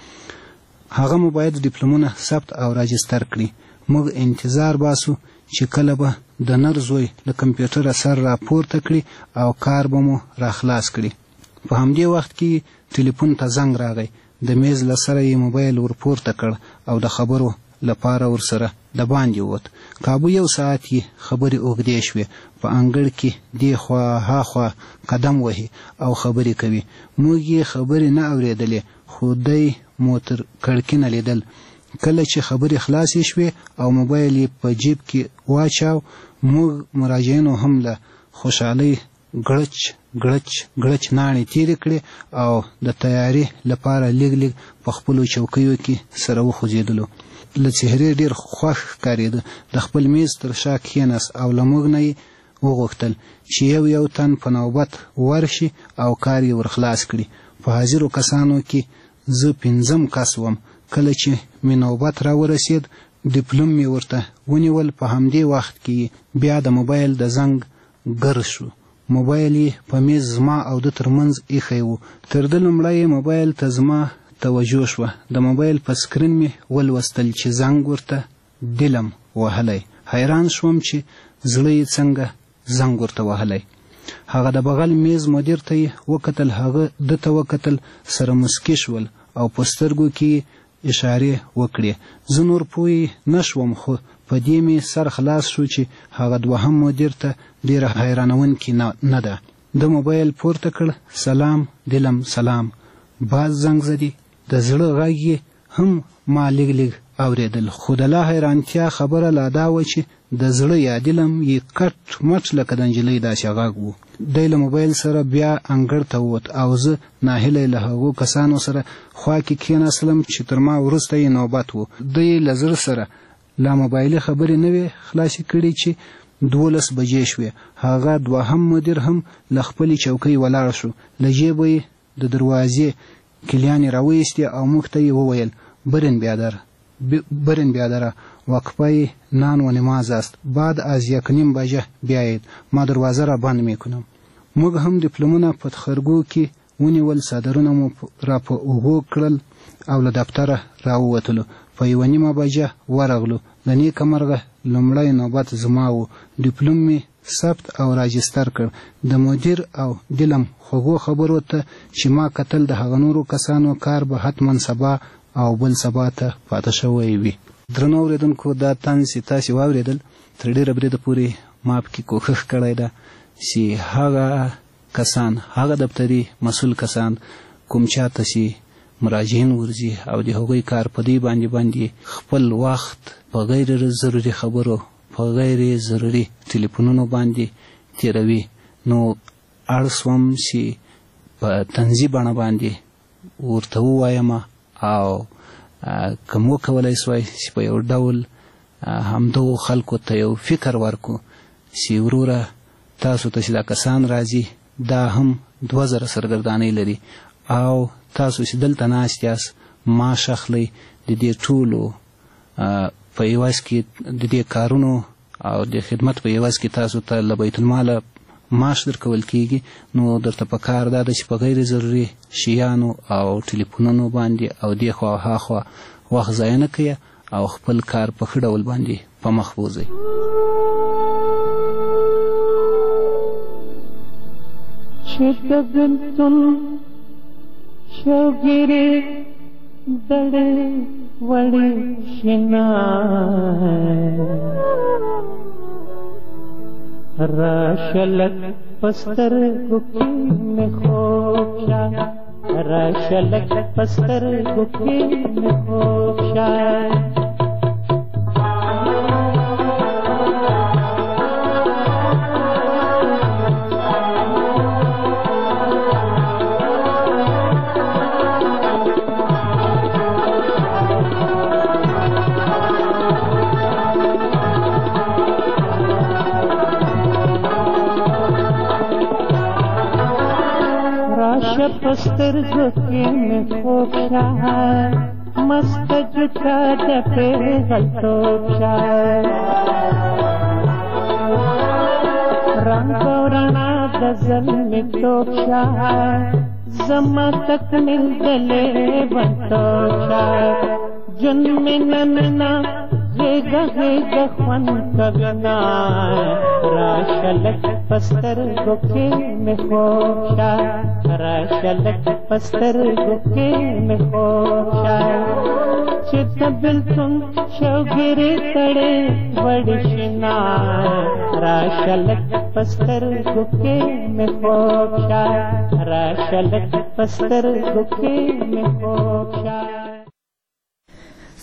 هغه مو باید ډیپلومونه ثبت او راجستر کړي. موږ انتظار باسو چې کله به د نر زوی له کمپیوټره سر راپورته کړي او کار به مو راخلاص کړي. په همدې وخت کې ټلیفون ته زنګ راغی. د میز له سره یې موبایل ورپورته کړ او د خبرو لپاره ورسره د باندې ووت. کابو 1 ساعت یې خبرې اوږدې شوې. په انګړ کې دې خوا ها خوا قدم وهي او خبرې کوي. موږ یې خبرې نه اورېدلې خو دی مو تر کړکۍ نه لیدل. کله چې خبرې خلاصې شوې او موبایل یې په جیب کې واچاو موږ مراجعینو هم له خوشحالۍ ګړچ ګړچ ګړچ ناڼې تېرې کړې او د تیاري لپاره لږ لږ په خپلو چوکیو کې سره وخوځېدلو. له څهرې ډېر خوښ ښکارېده. د خپل میز تر شا کښېناست او له موږ نه یې وغوښتل چې یو تن په نوبت ورشي او کار یې ورخلاص کړي. په حاضرو کسانو کې زه 5م کس وم. کله چې مې نوبت را ورسېد ډیپلوم مې ورته ونیول. په همدې وخت کې بیا د موبایل د زنګ ګر شو. موبایل یې په میز زما او د ترمنځ ایښی و. تر ده لومړی موبایل ته زما توجه شوه. د موبایل په سکرین مې ولوستل چې زنګ ورته دلم وهلی. حیران شوم چې زړه یې څنګه زنګ ورته وهلی. هغه د بغل میز مدیر ته یې وکتل. هغه ده ته وکتل، سره مسکي شول او په سترګو کې اشارې وکړې. زه نور پوه نه شوم خو په دې مې سر خلاص شو چې هغه 2م مدیر ته ډېره حیرانونکې نه ده. د موبایل پورته کړ. سلام دلم سلام. باز زنګ زدي. د زړه غږ یې هم ما لږ لږ اورېدل خو د لا حیرانتیا خبره لا دا وه چې د زړه یا دلم یې کټ مټ لکه د نجلۍ داسې غږ و. دی له موبایل سره بیا انګړ ته ووت او زه ناهیلی له هغو کسانو سره خوا کې کښېناستلم چې تر ما وروسته یې نوبت و. دی له زړه سره لا موبایلي خبرې نه وې خلاصې کړې چې 12 بجې شوې. هغه 2م مدیر هم له خپلې چوکۍ ولاړ شو. له جیبه یې د دروازې کلیانې راویستې او موږ ته یې وویل برن بیادره وقفه نان و نماز است. بعد از 1:30 بجه بیایید. ما دروازه را بند میکنم. موږ هم دیپلومونه په خرګو کې ونیول. صادرونه مو را په اوږو کړل او له دفتره راووتلو. په 1:30 بجه ورغلو. د نیکه مرغه لومړی نوبت زما و. ډیپلوم مې ثبت او راجستر کړ. د مدیر او دلم خوږو خبرو ته چې ما کتل د هغه نورو کسانو کار به حتما سبا او بل سبا ته پاته شوی وي. درنو اورېدونکو دا طنز چې تاسې واورېدل تر ډېره بریده پورې ما پکې کوښښ کړی ده چې هغه کسان هغه دفتري مسؤل کسان کوم چاته چې مراجعین ورځي او د هغوی کار په دې باندې خپل وخت په غیر ضروري خبرو په غیر ضروري ټلیفونونو باندې تیروي. نو اړ سوم چې په طنزي بڼه باندې ورته ووایم او که مو کولی سوای چې په یو ډول همدغو خلکو ته یو فکر ورکو چې وروره تاسو ته چې دا کسان راځي دا هم 2000 سرګردانۍ لري او تاسو چې دلته ناست یاست معاش اخلئ. د دې ټولو په عوض کې د دې کارونو او د خدمت په عوض کې تاسو ته له بیت المال معاش درکول کیږي. نو درته په کار دا ده چې په غیر ضروري شیانو او ټلیفونونو باندې او دې خوا ها خوا وخت ضایع نه کړئ او خپل کار په ښه ډول باندې په مخ بوځئ. چه ببینتون شوگیری دڑے وڑی شنائے راشلک پستر گکی میں خوشا راشلک پستر گکی میں خوشا پسترگو کی میں خوب شاہ مست جتا دپے غلطوب شاہ رنگ و رنا دزل میں توب شاہ زما تک مل دلے بنتوب شاہ جن میں نننا غیگا غیگا خون کبنا راشلک پستر گوکے میں خوشا راشلک پستر گوکے میں خوشا چت بلتن شوگری تڑے بڑشنا راشلک پستر گوکے میں خوشا راشلک پستر گوکے میں خوشا